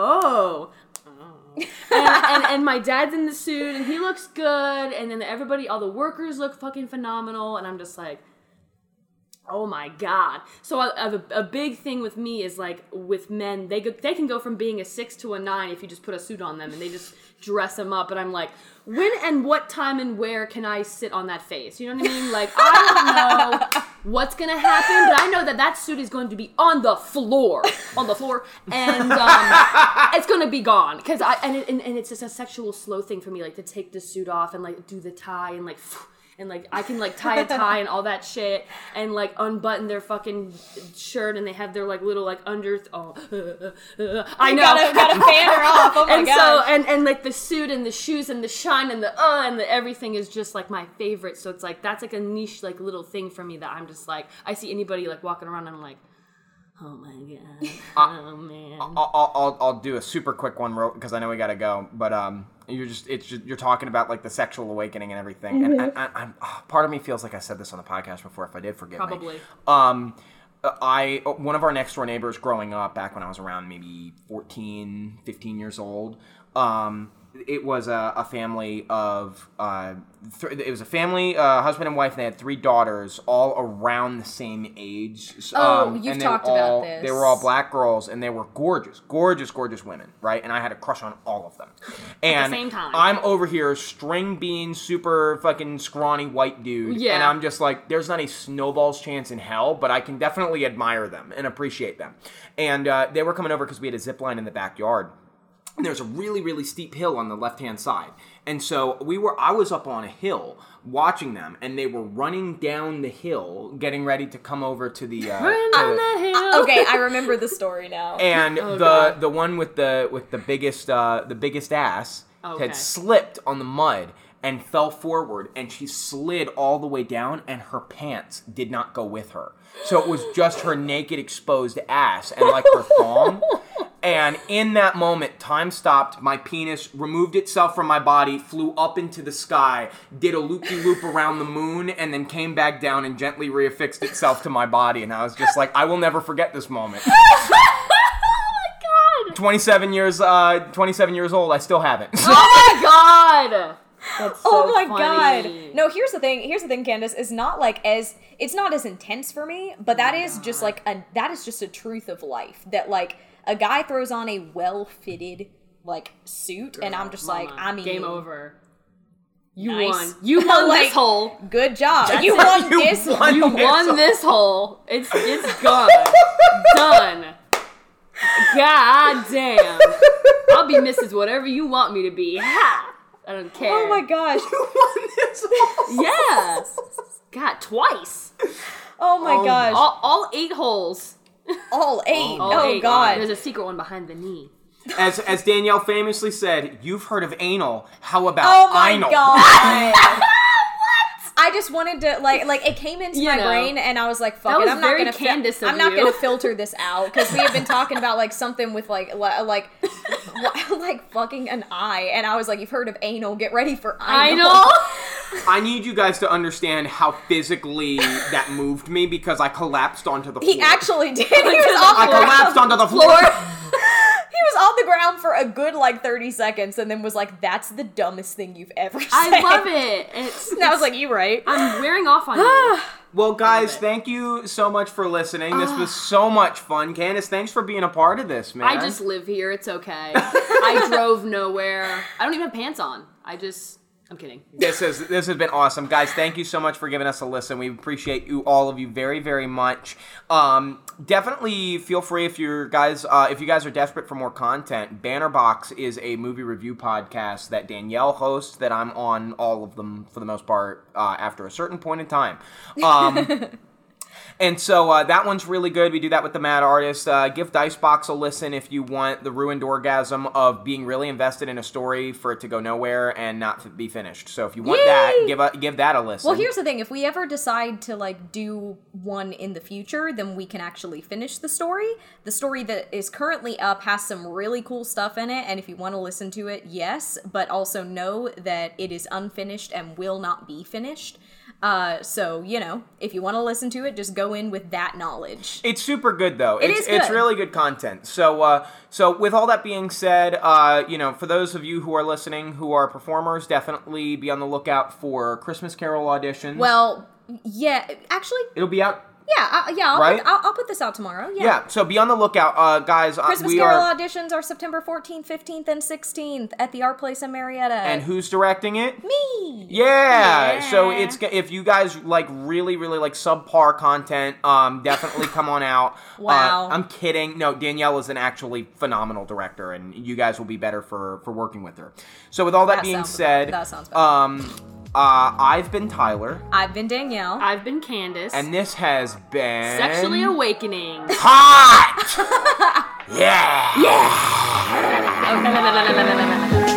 And my dad's in the suit, and he looks good, and then all the workers look fucking phenomenal, and I'm just like, oh my god. So a big thing with me is like with men, they can go from being a 6 to a 9 if you just put a suit on them and they just dress them up, and I'm like, when and what time and where can I sit on that face? You know what I mean? Like, I don't know what's gonna happen, but I know that suit is going to be on the floor, and it's gonna be gone because it's just a sexual slow thing for me, like to take the suit off and like do the tie and like. And, like, I can, like, tie a tie and all that shit and, like, unbutton their fucking shirt and they have their, like, little, like, I know. Gotta fan her off. Oh, my God. And, like, the suit and the shoes and the shine and the everything is just, like, my favorite. So it's, like, that's, like, a niche, like, little thing for me that I'm just, like, I see anybody, like, walking around and I'm, like, oh, my God. Oh, man. I'll do a super quick one because I know we gotta go, but, you're talking about like the sexual awakening and everything, and I'm part of me feels like I said this on the podcast before. If I did, forgive me. Probably. One of our next door neighbors growing up back when I was around maybe 14, 15 years old. It was a family of it was a family, husband and wife. And they had 3 daughters, all around the same age. You've talked about this. They were all black girls, and they were gorgeous, gorgeous, gorgeous women, right? And I had a crush on all of them. And at the same time, I'm over here, string bean, super fucking scrawny white dude, and I'm just like, there's not a snowball's chance in hell, but I can definitely admire them and appreciate them. And they were coming over because we had a zip line in the backyard. And there's a really, really steep hill on the left-hand side. And so I was up on a hill watching them, and they were running down the hill, getting ready to come over to the Okay, I remember the story now. And the one with the biggest ass had slipped on the mud and fell forward, and she slid all the way down, and her pants did not go with her. So it was just her naked, exposed ass and like her thong. And in that moment, time stopped, my penis removed itself from my body, flew up into the sky, did a loop-de-loop around the moon, and then came back down and gently reaffixed itself to my body. And I was just like, I will never forget this moment. Oh my God! 27 years old, I still haven't. Oh my God! That's so my funny. God. No, here's the thing, Candace, it's not as intense for me, but that is just a truth of life. That like a guy throws on a well-fitted like suit, and I'm just like, I mean, game over. You nice. won. You won like, this hole. Good job. You won this hole. You won this hole. It's gone. Done. God damn. I'll be Mrs. Whatever you want me to be. Ha! I don't care. Oh my gosh. You won this hole. Yeah. God, twice. Oh my gosh. All 8 holes. All 8. All 8. God. There's a secret one behind the knee. As Danielle famously said, you've heard of anal. How about anal? Oh my God. I just wanted to like it came into my brain, and I was like, "Fuck it, I'm not gonna filter this out," because we have been talking about like something with like fucking an eye, and I was like, "You've heard of anal? Get ready for anal." I need you guys to understand how physically that moved me because I collapsed onto the floor. He actually did. I collapsed onto the floor. He was on the ground for a good, 30 seconds and then was like, that's the dumbest thing you've ever said. I love it. And I was like, you're right. I'm wearing off on you. Well, guys, thank you so much for listening. This was so much fun. Candace, thanks for being a part of this, man. I just live here. It's okay. I drove nowhere. I don't even have pants on. I'm kidding. This has been awesome. Guys, thank you so much for giving us a listen. We appreciate all of you very, very much. Definitely feel free if you guys are desperate for more content. Bannerbox is a movie review podcast that Danielle hosts that I'm on all of them for the most part after a certain point in time. And so that one's really good. We do that with the Mad Artist. Give Dicebox a listen if you want the ruined orgasm of being really invested in a story for it to go nowhere and not be finished. So if you want that, give that a listen. Well, here's the thing. If we ever decide to do one in the future, then we can actually finish the story. The story that is currently up has some really cool stuff in it, and if you want to listen to it, yes, but also know that it is unfinished and will not be finished. So, if you want to listen to it, just go in with that knowledge. It's super good, though. It's good. It's really good content. So with all that being said, for those of you who are listening who are performers, definitely be on the lookout for Christmas Carol auditions. Well, yeah, actually... It'll be out... I'll put this out tomorrow. Yeah, so be on the lookout, guys. Christmas Carol auditions are September 14th, 15th, and 16th at the Art Place in Marietta. And who's directing it? Me. Yeah. So it's if you guys like really like subpar content, definitely come on out. Wow. I'm kidding. No, Danielle is an actually phenomenal director, and you guys will be better for working with her. So with all that being said, that sounds better. I've been Tyler. I've been Danielle. I've been Candace. And this has been Sexually Awakening. Hot! Yeah! Yeah!